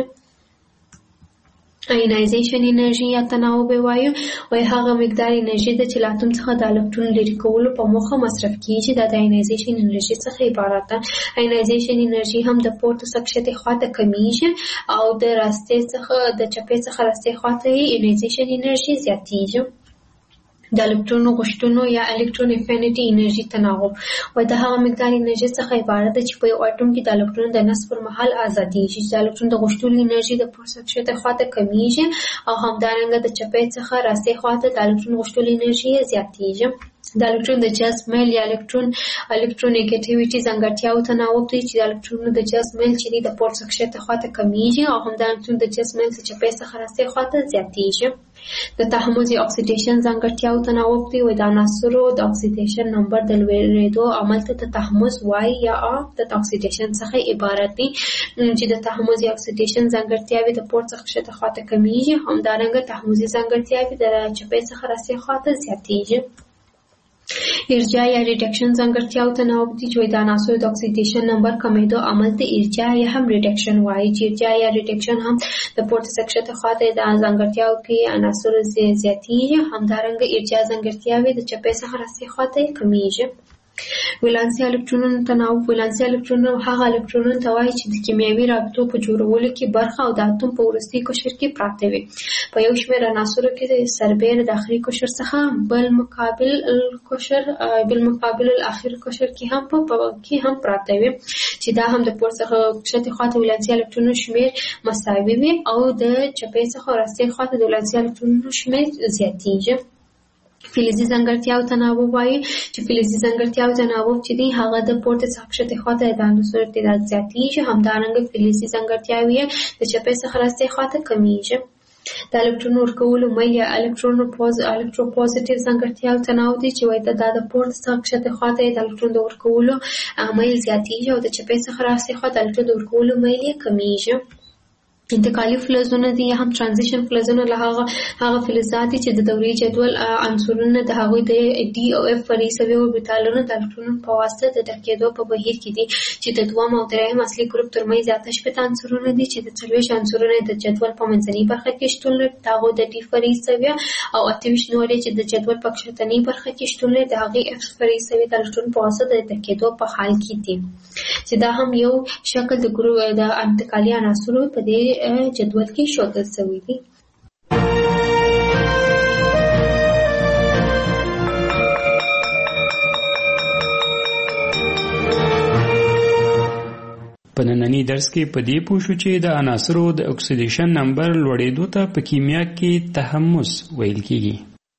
آینایزیشن انرژي یا تناوب وایي هغه مقدار انرژي ده چې له اتوم څخه د الکترون لرې کولو په موخه مصرف کېږي، دا د آینایزیشن انرژي څخه عبارت ده. آینایزیشن انرژي هم د پورته څخه ښکته خواته کمیږي او د راستې څخه د چپې څخه راستې خواته آینایزیشن انرژي زیاتېږي. د الکترون غوښتنو یا الکترون افینټي انرژي تناوب د هغه مقدار انرژي څخه عبارت ده چې په یو اټوم کې د الکترون د نصب پر مهال ازادېږي، چې د الکترون د غوښتلو انرژي د پورته ښکته خواته کمیږي او همدارنګه د چپې څخه راستې خواته د الکترون غوښتلو انرژي زیاتېږي. د الکترون د جذب میل یا الکترونیګټیویټي ځانګړتیاو تناوب دی چې د الکترونونو د جذب میل چې دی د پورته څخه ښکته خواته کمیږي او همدارنګه د جذب میل د چپې څخه راستې خواته زیاتېږي. د تحمض یا اکسیډیشن ځانګړتیاو تناوب دی د عناصرو د اکسیډیشن نمبر د لوړېدو عمل ته تحمض وایي یا د اکسیډیشن څخه عبارت دی، چې د تحمض یا اکسیډیشن ځانګړتیاوې د پورته څخه ښکته خواته کمیږي، همدارنګه تحمضي ځانګړتیاوې د چپې څخه راستې خواته زیاتېږي. ارجاع یا ریډکشن ځانګړتیاو تناوب دي چې د عناصرو د اکسیډیشن نمبر کمیدو عمل ته ارجاع یا هم ریډکشن وایي، چې ارجاع یا ریډکشن هم د پورته څخه ښکته خواته د ځانګړتیاو کې عناصرو زیاتېږي، همدارنګه ارجاع ځانګړتیاوې د چپې څخه راستې خواته کمیږي. ولانسي الکترونونو تناوب ولانسي الکترونونه هغه الکترونونه ته وایي چې د کیمیاوي رابطو په جوړولو کې برخه او د اتوم په وروستي قشر کې پراته وي. په یو شمېر عناصرو کې د سربېره د داخلي قشر څخه بل مقابل الاخر قشر کې هم پراته وي، چې دا هم د پورته څخه ښکته خواته ولانسي الکترونونو شمېر مساوي وي او د چپې څخه راستې خواته د ولانسي الکترونونو شمېر زیاتېږي. فلزي ځانګړتیاو تناوب وایي چې فلزي ځانګړتیاو تناوب چې دی هغه د پورته څخه ښکته خواته د عناصرو تعداد زیاتېږي، همدارنګه فلزي ځانګړتیاوې د چپې څخه راستې خواته کمیږي. د الکترون ورکولو میل یا الکتروپوزیټیو ځانګړتیاو تناوب دی چې دا د پورته څخه ښکته خواته د الکترون د ورکولو میل زیاتېږي او د چپې څخه راستې خواته د الکترون د ورکولو میل یې کمیږي. انتقالي فلزونه دي یا هم ترانزیشن فلزونه له هغه فلزات دي چې د دورې جدول عنصرونه د هغوی د ډي او اف فرعي سوي اوربیتالونو د الکترونونو په واسطه د ډکېدو په بهیر کې دي، چې د دویم او درېیم اصلي ګروپ ترمنځ اته شپېته عنصرونه دي چې د 40 عنصرونه د جدول په منځنۍ برخه کې شتون لري، د هغوی د ډي فرعي سوي او 28 نورې چې د جدول په کښتنۍ برخه کې شتون لري د هغې اف فرعي سوي د الکترون په واسطه د ډکېدو په حال کې دي، چې دا هم یو شکل د ګروپ د انتقالي عناصرو په دې جدول کې ښودل شوی دی. په نننی درس کې په دې پوه شو چې د عناصرو د اکسیډیشن نمبر لوړېدو ته په کیمیا کې تحمض ویل کېږي.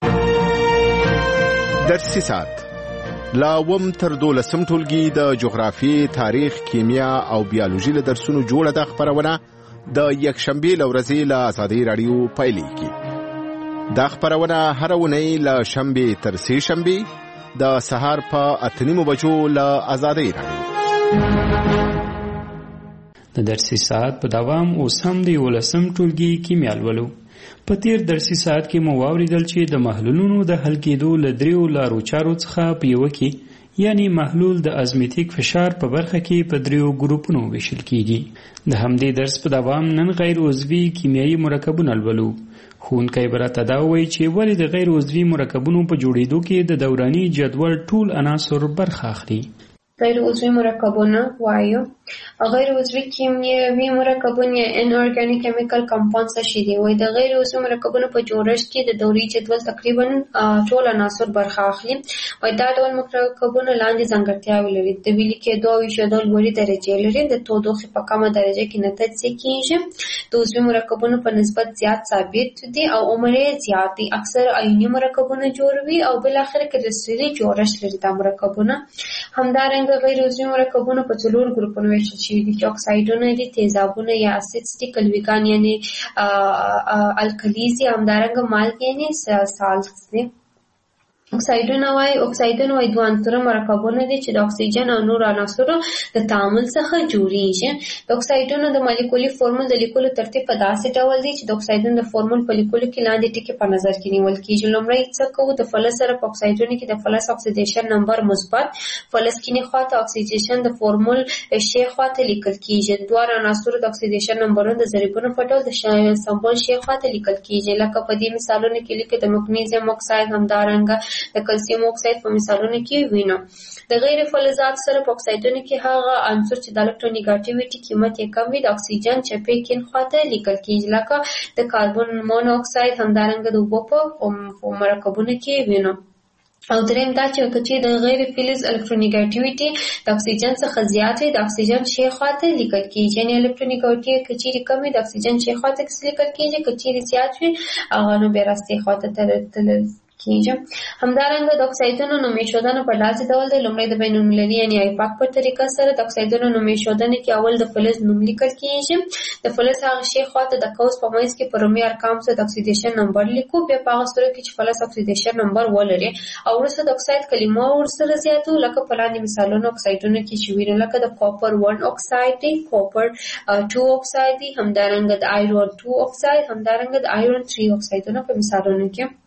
درسي ساعت لا وم تر 12 ټولګي د جغرافي، تاریخ، کیمیا او بیولوژي له درسونو جوړه د خبرونه د یکشنبه لورځي له آزادۍ رادیو پیلېږي. دا خبرونه هر اونۍ له شنبه تر سه شنبه د سهار په 8:30 بجو له آزادۍ راډیو. د درسي ساعت په دوام اوس هم د 11م ټولګي کیمیا لولو. په تیر درسي ساعت کې مو واوریدل چې د محلولونو د حل کېدو له دریو لارو چارو څخه په یوه کې یعنی محلول د ازمیتیک فشار په برخه کې په دریو ګروپونو ویشل کیږي. د همدې درس په دوام نن غیر عضوي کیمیاوي مرکبونه لولو. ښوونکی به راته دا ووایي چې ولې د غیر عضوي مرکبونو په جوړېدو کې د دوراني جدول ټول عناصر برخه اخلي. غیر عضوي مرکبونه وایو. غیر عضوي کیمیاوي مرکبونه یا انارګانیک کیمیکل کمپاونډز شي دي. وایي د غیر عضوي مرکبونو په جوړښت کې د دوري جدول تقریبا ټول عناصر برخه اخلي. وایي دا ډول مرکبونه لاندې ځانګړتیاوې لري. د ویلي کېدو او ایښودو لوړې درجې لري. د تودوخې په کمه درجه کې نه تجزیه کېږي. د عضوي مرکبونو په نسبت زیات ثابت دي او عمر یې زیات دي. اکثر آیوني مرکبونه جوړوي او بالاخره کرستلي جوړښت لري دا مرکبونه. همدارنګه غیر عضوي مرکبونه په څلور ګروپونو ویشل شوي دي چې اکسایډونه دي، تیزابونه یا اسیدز دي، کلویګان یعنی الکلیز دي، همدارنګه مالګې یعنی سالټس دي. اکسایډونه وایي دوه عنصره مرکبونه دي چې د اکسیجن او نور عناصرو د تعامل څخه جوړیږي. د اکسایډونو د مالیکولي فورمول د لیکلو ترتیب په داسې ډول دی چې د اکسایډونو د فورمول په لیکلو کې لاندې ټکي په نظر کې نیول کېږي. لومړی څه کوو؟ د فلز سره په اکسایډونو کې د فلز اکسیدیشن نمبر مثبت، فلز کینی خواته اکسیدیشن د فورمول شی خواته لیکل کېږي. د دوه عناصرو د اکسیدیشن نمبرونه د ضریبونو په ډول د سمبول شی خواته لیکل کېږي. لکه په دې مثالونو کې لیکي د مګنیزیم اکساید، همدارنګه د کلسیم اکساید په مثالونو کې وینو. د غیر فلزات سره په اکسایډونو کې هغه عنصر چې د الکترونیګاټیویټي قیمت یې کم وي د اکسیجن چپې کین خواته لیکل کېږي. لکه د کاربن مونو اکساید، همدارنګه د اوبو په مرکبونو کې وینو. او دریم دا چې کچې د غیر فلز الکترونیګاټیویټي د اکسیجن څخه زیات وي د اکسیجن شی خواته لیکل کېږي. یعنی الکترونیګاټیویټي کچې کم وي د اکسیجن شی خواته لیکل کېږي، کچې زیات وي هغه نو بیا راستي خواته تلل کېږي. همدارنګه د اکسایډونو نوم ایښودنه په داسې ډول دی. لومړی د بینالمللي یعنی آیپاک په طریقه سره د اکسایډونو نوم ایښودنې کې اول د فلز نوم لیکل کېږي. د فلز هغه شی خواته د قوس په منځ کې په رومي ارقام سره د اکسیدیشن نمبر لیکو. بیا په هغه صورت کې چې فلز اکسیدیشن نمبر ولري او وروسته د اکساید کلمه ورسره زیاتو. لکه په لاندې مثالونو اکسایډونو کې چې وینو، لکه د کاپر 1 اکساید دی، کاپر 2 اکساید دی، همدارنګه د آیرون 2 اکساید، همدارنګه د آیرون 3 اکسایدونه په مثالونو کې.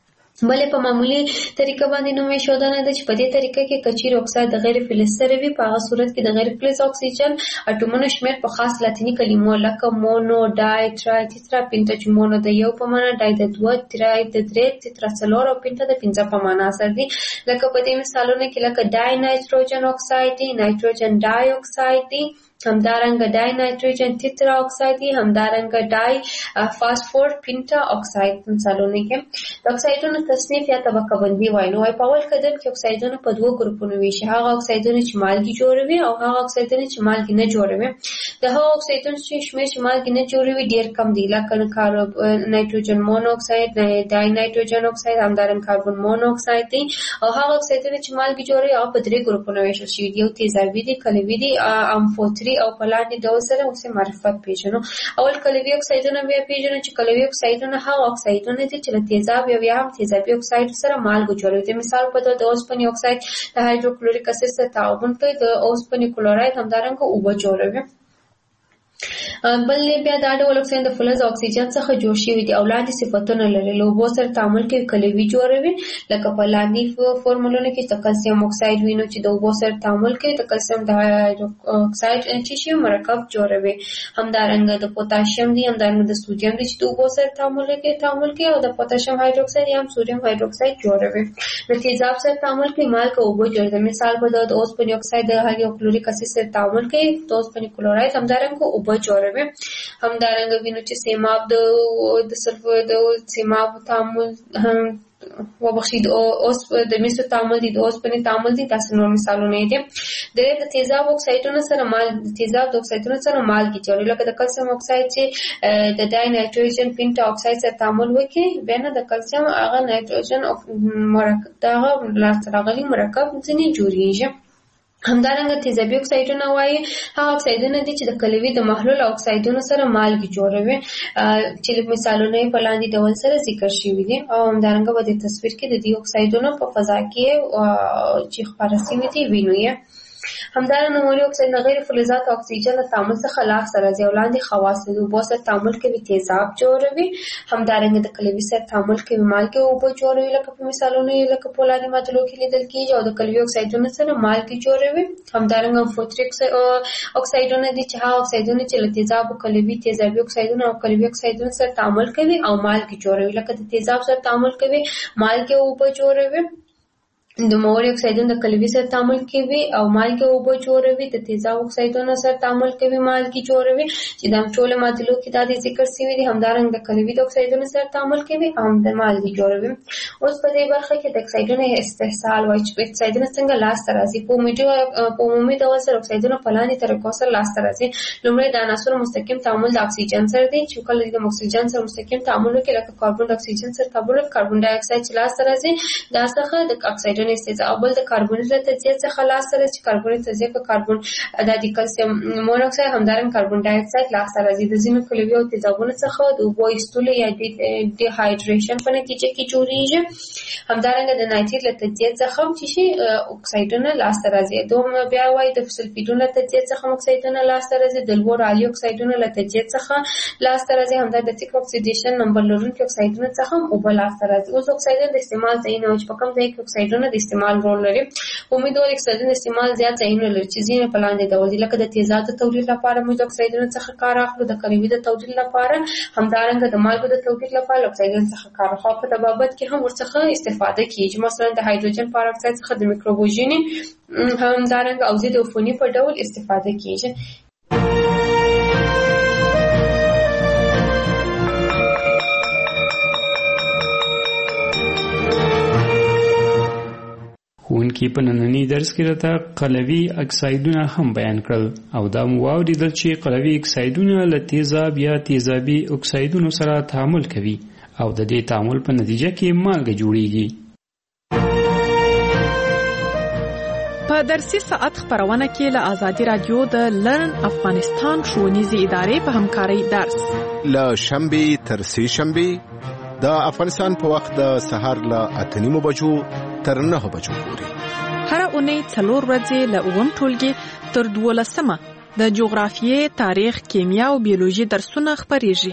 بلې په معمولی طریقه باندې نوم ایښودنه ده چې په دې طریقه کې کچیر اکساید د غیر فلز سره وي. په هغه صورت کې د غیر فلز اکسیجن اټومونو شمیر په خاص لاتینی کلمو لکه مونو، ډای، ترای، تیترا، پینټا چې مونو د یو په معنا، ډای د دوه، ترای د درې، تیترا څلور او پینټا د پنځه په معنا سره دي. لکه په دې مثالونو کې لکه ډای نایتروجن اکساید دی، نایتروجن ډای اکساید دی، همدارنګه ډای نایتروجن تیترا اکساید دی، همدارنګه ډای فاسفور پینټا اکساید مثالونه کې. د اکسایډونو تصنیف یا طبقه بندي وایي. نو په اول قدم کې اکسایډونه په دوه ګروپونو ویشي. هغه اکسایډونه چې مالګې جوړوي او هغه اکسایډونه چې مالګې نه جوړوي. د هغه اکسایډونو چې شمیر چې مالګې نه جوړوي ډیر کم دي. لکه نایتروجن مونو اکساید، ډای نایتروجن اکساید، همدارنګه کاربن مونو اکساید دي. او هغه اکسایډونه چې مالګې جوړوي هغه په درې ګروپونو ویشل شوي دي. یو تیزابي دي، کلوي دي، امفوتري او په لاندې ډول سره اوسې معرفت پیژنو. اول کلوي اکسایډونه بیا پیژنو چې کلوي اکسایډونه هغه اکسایډونه دي چې له تیزاب یا هم تیزابي اکساید سره مالګه جوړوي. د مثال په توګه د اوسپنې اکساید د هایدروکلوریک اسید سره تعامل کوي، د اوسپنې کلوراید همدارنګه اوبه جوړوي. بل بیا دا ډول اکساید د فلز او اکسیجن څخه جوړ شوی دی او لاندې صفتونه لري. له اوبو سره تعامل کوي، کلوي جوړوي. لکه په لاندې فورمولونو کې د کلسیم اکساید وینو چې د اوبو سره تعامل کوي، د کلسیم د اکساید چې مرکب جوړوي. همدارنګه د پوتاشیم دی، همدارنګه د سوډیم دی چې د اوبو سره تعامل کوي او د پوتاشیم هایدروکساید یا هم سوډیم هایدروکساید جوړوي. د تیزاب سره تعامل کوي، مالګه اوبه جوړوي. مثال په توګه د اوسپنې اکساید د هایدروکلوریک اسید سره تعامل کوي، د اوسپنې کلوراید همدارنګه اوبه جوړوي. همدارنګه وینو چې سیماب د سلفور د سیماب تعامل هم وبخښید اوس د میسو تعامل دي، د اوسپنې تعامل دي. تاسو نور مثالونه دي. د تیزاب اکسایډونو سره تیزاب د اکسایډونو سره مالګې جوړوي. لکه د کلسیم اکساید چې د ډای نایتروجن پینټا اکساید سره تعامل وکړي، بیا نه د کلسیم هغه نایتروجن مرکب دغه لاسته راغلي مرکب ځینې جوړیږي. همدارنګه تیزابي اکسایدونه وایي هغه اکسایدونه دي چې د کلوي د محلول اکسایدونو سره مالګې جوړوي چې مثالونه په لاندې ډول سره ذکر شوي دي او همدارنګه په دې تصویر کې د دې اکسایدونو په فضا کې چې خپاره شوي دي وینو یې. همدارنګه نومونی اکسایدونه غیر فلزات او اکسیجن له تعامل څخه لاسته راځي او لاندې خواص د اوبو سره تعامل کوي تیزاب جوړوي. همدارنګه د کلوي سره تعامل کوي مالګې او اوبه جوړوي لکه په مثالونو لکه پولادي معادلو کې لیدل کېږي او د کلوي اکسایدونو سره مالګې جوړوي. همدارنګه امفوتریک اکسایدونه دي چې هغه اکسایدونه چې له تیزاب او کلوي تیزابي اکسایدونه او کلوي اکسایدونو سره تعامل کوي او مالګې جوړوي لکه د تیزاب سره تعامل کوي مالګې او اوبه جوړوي. د موري اکسایدونه د کلوي سره تعامل کوي او مالګې او اوبه جوړوي. د تیزاب اکسایدونه سره تعامل کوي مالګې جوړوي چې د ټول معادلو کې دا د ذکر شوي دي. همدارنګه د کلوي د اکسایدونو سره تعامل کوي او د مالګې جوړوي. اوس په دې برخه کې د اکسایدونو استحصال وایي چې اکسایدونه څنګه لاسته راځي. په عمومي ډول سره اکسایدونه په لاندې طریقو سره لاسته راځي. لومړی د عناصرو مستقیم تعامل د اکسیجن سره دی چې کله د اکسیجن سره مستقیم تعامل وکړي لکه کاربن د اکسیجن سره تعامل کاربن ډای اکساید چې لاسته راځي دا څخه د اکسایدونو استحصال او بل د کاربونیک تجزیه څخه لاسته راځي چې کاربونیک تجزیه په کاربن د کلسیم مونوکساید همدارنګه کاربن ډای اکساید لاسته راځي. د ځینو کلوي او تیزابونو څخه د اوبو ایستلو یا ډي هایډریشن په نتیجه کې جوړیږي. همدارنګه د نایتریت له تجزیه څخه چې شي اکسایدونه لاسته راځي. دوم بیا وایي د سلفیدونو له تجزیه څخه اکسایدونه لاسته راځي. د لوړ عالي اکسایدونو له تجزیه څخه لاسته راځي. همدارنګه د تیک اکسیډیشن نمبر لرونکي اکسایدونو څخه اوبه لاسته راځي. اوس اکسایدونه د استعمال ځایونه چې په کوم ځای کې اکسایدونه د استعمال رول لري. امیدوار اکسایدونو استعمال زیات ځایونه لري چې ځینې په لاندې ډول دي لکه د تیزاب د تولید لپاره موږ د اکسایدونو څخه کار اخلو. د کلوي د تولید لپاره همدارنګه د مالګو د تولید لپاره اکسایدونو څخه کار اخلو. په تبابت کې هم ورڅخه استفاده کیږي مثلا د هایدروجن پر اکساید څخه د میکروبوژینی همدارنګه او ضد عفوني په ډول استفاده کیږي. ښوونکي په ننني درس کې راته قلوي اکسایدونه هم بیان کړل او دا مو واورېدل چې قلوي اکسایدونه له تیزاب یا تیزابي اکسایدونو سره تعامل کوي او د دې تعامل په نتیجه کې مالګه جوړیږي. په درسي ساعت خبرونه کې له آزادي رادیو د لرن افغانستان ښوونیزې ادارې په همکارۍ درس له شنبې تر سې شنبې د افغانستان په وخت د سهار له 8:30 بجو تر 9 بجو پورې هر اونۍ 4 ورځې له 9 ټولګي تر 12 د جغرافیې، تاریخ، کیمیا او بیولوژي درسونه خبريږي.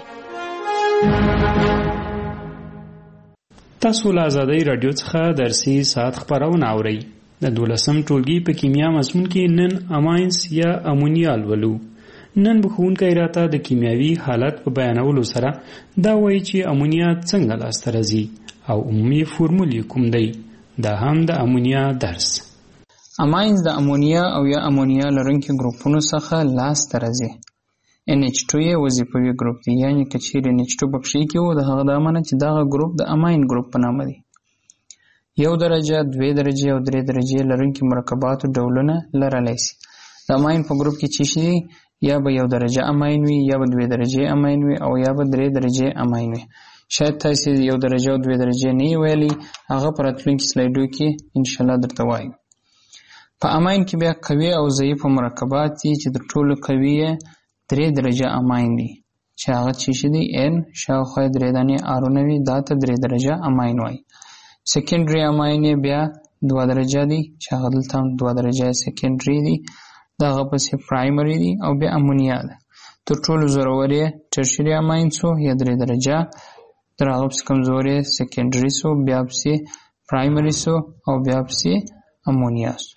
تاسو له آزادۍ رادیو څخه درسي ساعت خبرونه اورئ. د 12 ټولګي په کیمیا مضمون کې نن اماینس یا امونیا لولو. نن به ښوونکی راته د کیمیاوي حالت په بیانولو سره دا وایي چې امونیا څنګه لاسته راځي او عمومي فورمول کوم دی. دا هم د امونیا درس. اماینز د امونیا او یا امونیا لرونکي ګروپونو څخه لاسته راځي. NH2 یې وظیفوي ګروپ دی، یعنی که چیرې NH2 پکښې کې وو د هغه د امانه چې دغه ګروپ د اماین ګروپ په نامه دی. 1 درجه، 2 درجې او 3 درجې لرونکي مرکباتو ډولونه لرلی شي. د اماین په ګروپ کې چې شي یا به 1 درجه اماین وي یا به 2 درجې اماین وي او یا به 3 درجې اماین وي. شاید تاسو 1 درجه او 2 درجې نه ویلي، هغه پر راتلونکي سلایډو کې ان شاء الله درته وایم. په اماین کې بیا قوي او ضعیف مرکبات دي چې د ټولو قوي 3 درجه اماین دي چې هغه چې دي N شاوخوا 3 دانې آرونه وي، دا ته 3 درجه اماین وایي. سیکنډري اماین بیا 2 درجه دي چې هغه دلته 2 درجه سیکنډري دي، دا هغه پسې پرایمري دي او بیا امونیا ده. تر ټولو زورور یې ټرشري اماین سو یا 3 درجه، تر هغه پسې کمزوري سیکنډري سو، بیا پسې پرایمري سو او بیا پسې امونیا سو.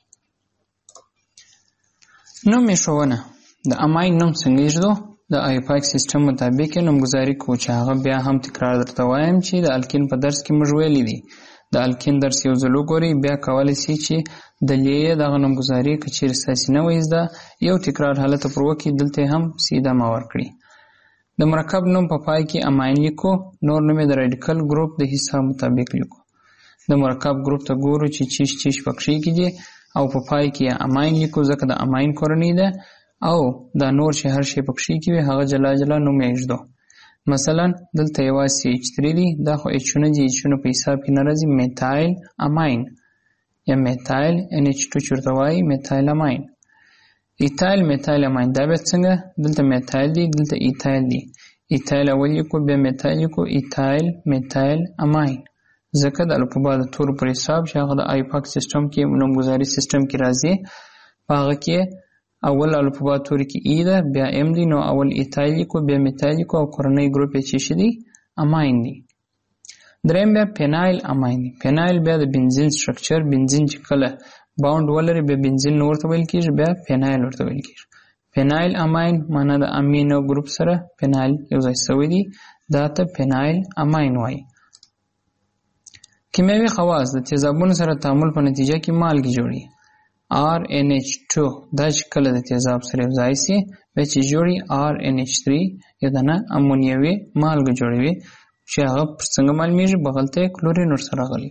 نوم یې ښوونه د اماین نوم څنګه ایږدو؟ د آیپاک سیستم مطابق نومګذاري کوو چې هغه بیا هم تکرار درته وایم چې د الکین په درس کې موږ ویلي دي. د الکین درس یو ځل وګورئ، بیا کولی شئ چې د لیې دغه نومګذاري که چیرې ستاسې نه وي زده یو تکرار حالت پر وکړي، دلته هم سیده ما ورکړي. د مرکب نوم په پای کې اماین لیکو، نور نوم یې د راډیکل ګروپ د حساب مطابق لیکو. د مرکب ګروپ ته ګورو چې چیش پکښې کې دي او په پای کې اماین لیکو ځکه د اماین کورنۍ ده، او دا نور چې هر شی پکښې کې وي هغه جلا جلا نوم یې ایږدو. مثلا دلته یوازې H3 دي، دا خو H-ونه دي، H-ونه په حساب کې نه راځي. میتایل اماین یا میتایل NH2 چورته وایي میتایل اماین. ایتایل میتایل اماین دا بیا څنګه؟ دلته میتایل دی دلته ایتایل دی. ایتایل اول لیکو بیا میتایل لیکو ایتایل میتایل اماین. ځکه د الفبا د تورو پر حساب چې هغه د آیپاک سیستم کې نومګذاري سیستم کې راځي په هغه کې اول الفبا توري کې ای ده بیا ام دی نو اول ایتایل لیکو بیا میتایل لیکو او کورنۍ ګروپ یې چې شي دی اماین دی. دریم بیا پینایل اماین دی. پینایل بیا د بنزین سټرکچر بنزین چې کله باوند ولري بیا بنزین ورته ویل کېږي بیا پینایل ورته ویل کېږي. پینایل اماین معنا د امینو ګروپ سره پینایل یو ځای شوی دی دا ته پینایل اماین وایي. کیمیاوي خواص د تیزابونو سره تعامل په نتیجه کې مالګې جوړي. RNH2 دا چې کله د تیزاب سره یو ځای شي بیا چې جوړي RNH3 یو دانه امونیوي مالګه جوړوي چې هغه څنګه معلومیږي بغل ته کلورین ورسره راغلی.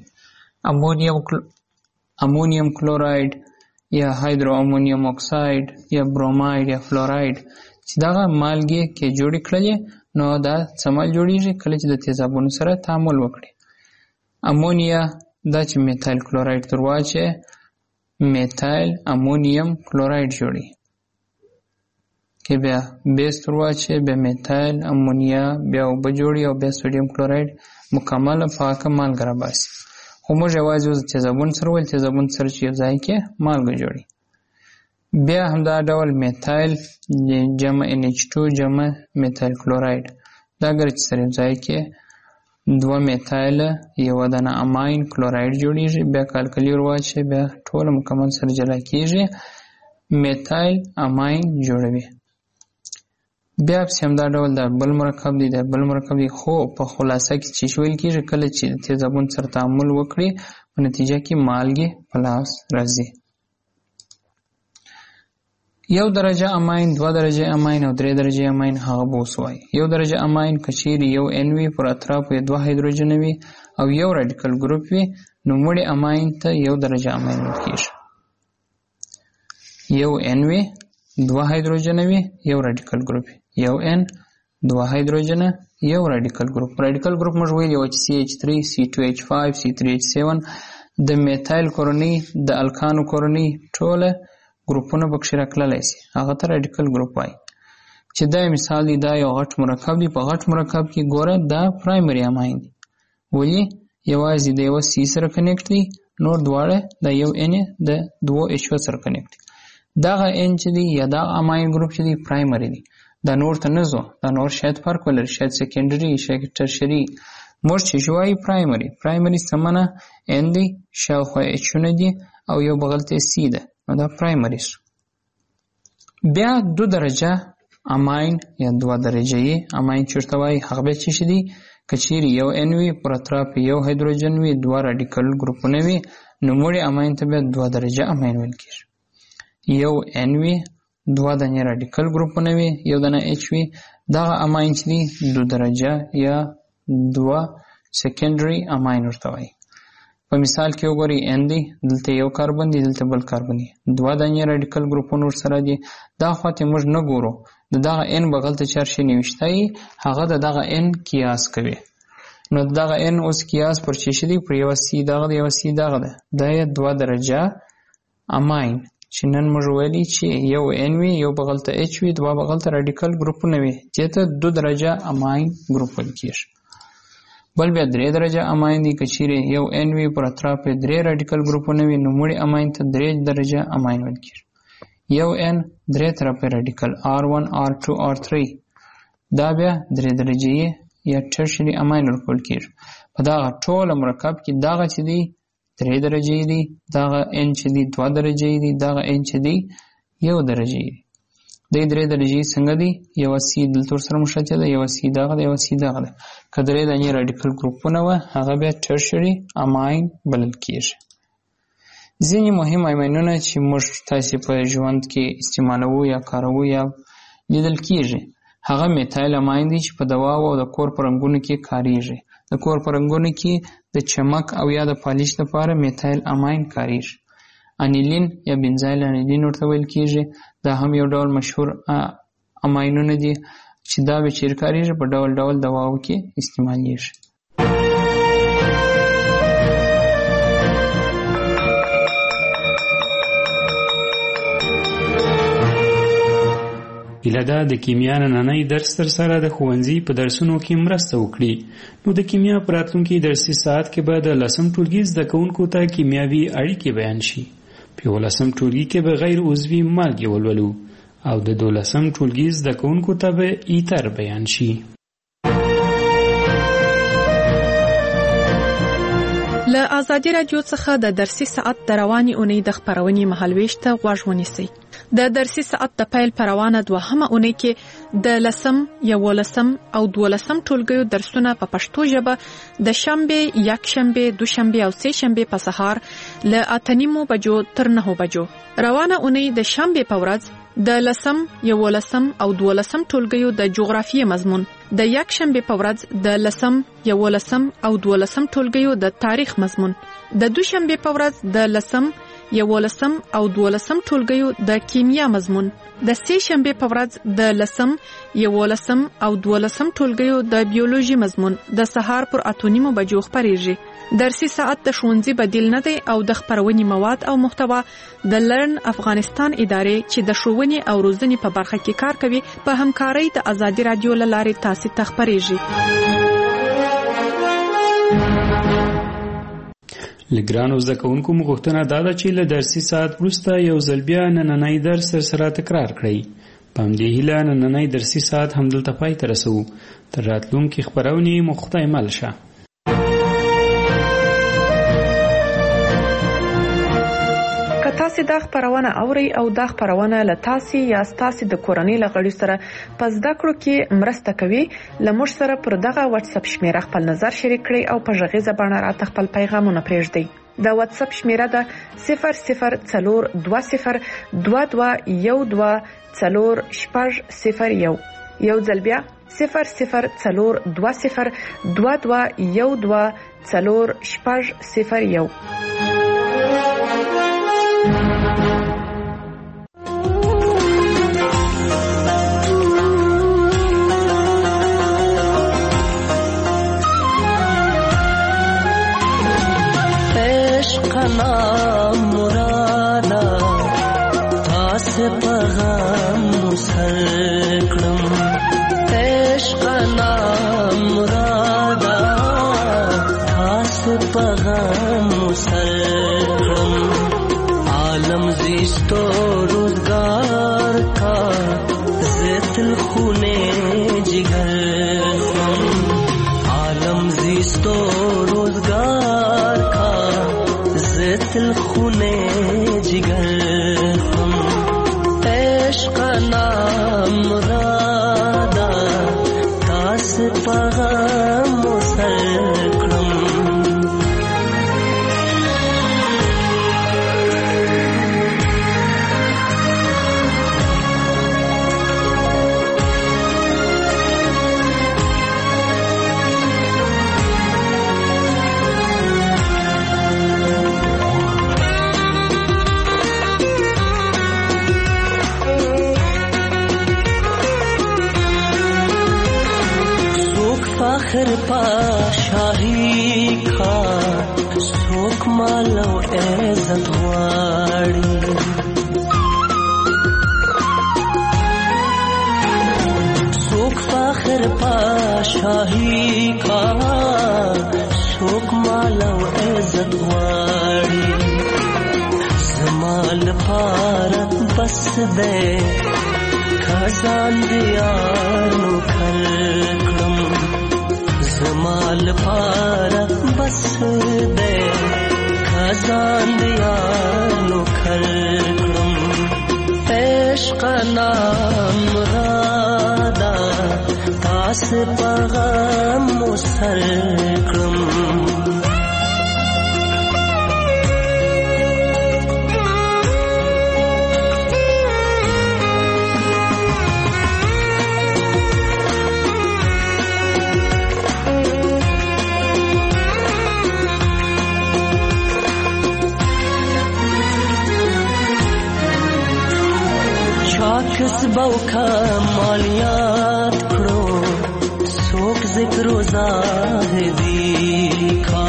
امونیم کلوراید یا هایدرو امونیم اکساید یا بروماید یا فلوراید چې دغه مالګې کې جوړې کړلې نو دا څه مال جوړیږي کله چې د تیزابونو سره تعامل وکړي. امونیا دا چې میتایل کلوراید تر واچي میتایل امونیم کلوراید جوړي کې بیا بیس تر واچي بیا میتایل امونیا بیا اوبه جوړي او بیا سوډیم کلوراید مکمله پاکه مالګه راباسي. خو موږ یوازې اوس تیزابون سره ویل تیزابون سره چې یو ځای کې مالګه جوړي. بیا همدا ډول میتایل جمع NH2 جمع میتایل کلوراید دا اگر چې سره یو ځای کې دوه میتایل یو دانه اماین کلوراید جوړیږي بیا الکلی ور واچي بیا ټول مکمل سره جلا کیږي میتایل اماین جوړوي. بیا همدا ډول د بل مرکب دی خو په خلاصه کې چې ویل کیږي کله چې تیزابون سره تعامل وکړي په نتیجه کې مالګې په لاس راځي. یو درجه اماین، دوه درجه اماین او درې درجه اماین هغه به اوس وایي. یو درجه اماین که چیرې یو ان وي پر اطرافو یې دوه هایدروجن وي او یو راډیکل ګروپ وي نو مړی اماین ته یو درجه اماین ویل کیږي. یو ان وي دوه هایدروجن وي یو راډیکل ګروپ وي. یو ان دوه هایدروجن یو راډیکل ګروپ. راډیکل ګروپ موږ ویل یو CH3 C2H5 C3H7 د میتایل کورنۍ د الکانو کورنۍ ټوله ګروپونه پکښې راکړلی شي هغه ته راډیکل ګروپ وایي. چې دا مثال دی دا یو غټ مرکب دی. په غټ مرکب کې ګوره دا پرایمري اماین دی. ولې یوازې د یوه C سره کنیکټ دی نور دواړه د یو N د دوو H سره کنیکټ دی. دغه N چې دی یا دغه اماین ګروپ چې دی پرایمري دی. دا نور ته نه ځو دا نور شاید فرق ولري شاید سیکنډري شاید ټرشري. موږ چې وایي پرایمري څه معنی N دی شاوخوا H-ونه دي او یو بغل ته C ده نو دا پرایمري شو. بیا دو درجه اماین یا دوه درجه اماین چیرته وایي هغه بیا چې شي دي که چیرې یو N وي پر اطراف یو هایدروجن وي دوه راډیکل ګروپونه وي نو مړی اماین ته بیا دوه درجه اماین ویل کېږي. یو N وي دوه دانې راډیکل ګروپونه وي یو دانه H وي دغه اماین چې دي دو درجه یا دوه سیکنډري اماین ورته وایي. په مثال کې وګورئ N دی دلته یو کاربن دی دلته بل کاربن دی دوه دانې راډیکل ګروپونه ورسره دي. دا خواته موږ نه ګورو د دغه N بغل ته چارشي نوشته هغه د دغه N قیاس کوي نو دغه N اوس قیاس پر چی شي دی پر یو C دغه د یو C دغه ده دا دوه درجه اماین چې نن موږ ویلي چې یو N وي یو بغل ته H وي دوه بغل ته راډیکل ګروپونه وي چې ته دو درجه اماین ګروپ ویل کېږي. بل بیا درې درجه اماین دی که چیرې یو N وي پر اطراف یې درې راډیکل ګروپونه وي نو مړی اماین ته درې درجه اماین ویل کېږي. یو N درې طرفه راډیکل R1 R2 R3 دا بیا درې درجه یا ټرشري اماین ورکول کېږي. په دغه ټوله مرکب کې دغه چې دی درې درجه دی دغه N چې دی دوه درجه دی دغه N چې دی یو درجه دی. د درې درجې څنګه دي یو C دلته سره مشابه ده یو C دغه ده یو C دغه ده. که درې دانې راډیکل ګروپونه وه هغه بیا ټرشري اماین بلل کېږي. ځینې مهم اماینونه چې موږ تاسې په ژوند کې استعمالوو یا کاروو یا لیدل کېږي هغه میتایل اماین دی چې په دواو او د کور په رنګونو کې کاریږي. د کور په رنګونو کې د چمک او یا د پالیش لپاره میتایل اماین کاریږي. انیلین یا بنزایل انیلین ورته ویل کېږي. دا هم یو ډول مشهور اماینونه دي چې دا به چیرې کاریږي په ډول ډول دواو کې استعمالیږي. هیله ده د کیمیا نننی درس تر سره د ښوونځي په درسونو کې مرسته وکړي. نو د کیمیا په راتلونکي درسي ساعت کې به د 10م ټولګي زده کوونکو ته کیمیاوي اړیکې بیان شي. په 11م ټولګي کې به غیر عضوي مالګې ولولو او د 12م ټولګي زده کوونکو ته به ایتر بیان شي. له ازادي رادیو څخه د درسي ساعت د رواني اونۍ د خبرونې مهالويش ته غوږ ونیسئ. د درسي ساعت د پیل پر روانه 2مه اونۍ کې د 10م، 11م او 12م ټولګیو درسونه په پښتو ژبه د شنبه، یکشنبه، دوشنبه او سه شنبه په سهار له 8:30 بجو تر 9 بجو. روانه اونۍ د شنبه په ورځ د 10م، 11م او 12م ټولګیو د جغرافیې مضمون، د یکشنبه په ورځ د 10م، 11م او 12م ټولګیو د تاریخ مضمون، د دوشنبه په ورځ د 10م، 11م او 12م ټولګیو د کیمیا مضمون، د سه شنبه په ورځ د 10م، 11م او 12م ټولګیو د بیولوژي مضمون د سهار پر 8:30 بجو خبريږي. درسي ساعت د ښوونځي بدیل نه دی او د خبرونې مواد او محتوا د لرن افغانستان ادارې چې د ښوونې او روزنې په برخه کې کار کوي په همکارۍ د ازادي رادیو له لارې تاسو ته خبريږي. لګرانو زده کوونکو مغوښتنه دا ده چې له درسي ساعت وروسته یو ځل بیا نننی درس سره تکرار کړئ. په همدې هیله نننی درسي ساعت همدلته پای ته رسوو. تر راتلونکي خبرونې مو خدای مل شه. تاسو دا خبرونه اوري او دا خبرونه له تاسو یا تاسو د کورنۍ لغړي سره پس دا کړو کې مرسته کوي. لمر سره پر دغه واتس اپ شمیره خپل نظر شریک کړئ او په ژغیزه باندې راته خپل پیغامونه پرېږدئ. دا واتس اپ شمیره ده 004212124001. یو ځل بیا 004212124001. عشقنا مرادا تاس پیغام مسلکم. عشقنا مرادا تاس پیغام مسلکم. عالم زیستو روزگار کا زیتل خونے جگر. عالم زیستو روزگار کا زیتل خونے جگر. عشق نام مرادا تاس پیغام مسلکم. فخر پاشاہی کا سوک مالو عزت واڑی. سوک فخر پاشاہی کا سوک مالو عزت واڑی. زمال پارت بس دے خزان دیارو کھلکم. زمال پارا بس دے خزان دیارو کھلکم. عشق نام مرادا تاس پیغام مسلکم. کسبو کا مالیات کرو سوک ذکر و زاہدی کا.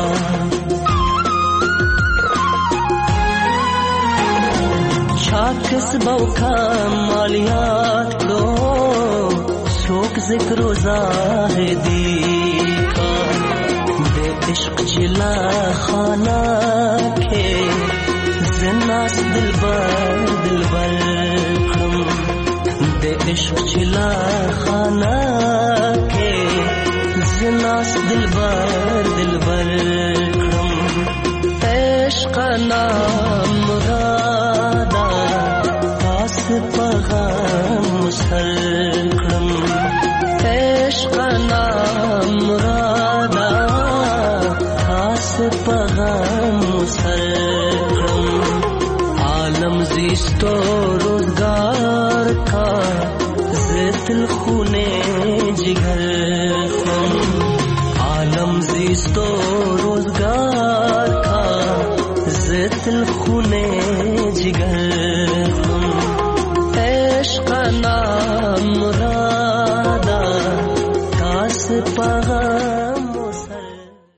کسبو کا مالیات کرو ذکر و زاہدی کا دے عشق چلا خانہ کے زناس دلبر دلبر کھم دے عشق چلا خانہ کے زناس دلبر دلبر کھم عشق نام مرادا پاس پیغام مسل کھم عشق نام مرادا پاس پیغام مسل کھم عالم زیست و روزگار کا زیت الخونے جگر کھم عالم زیست و روزگار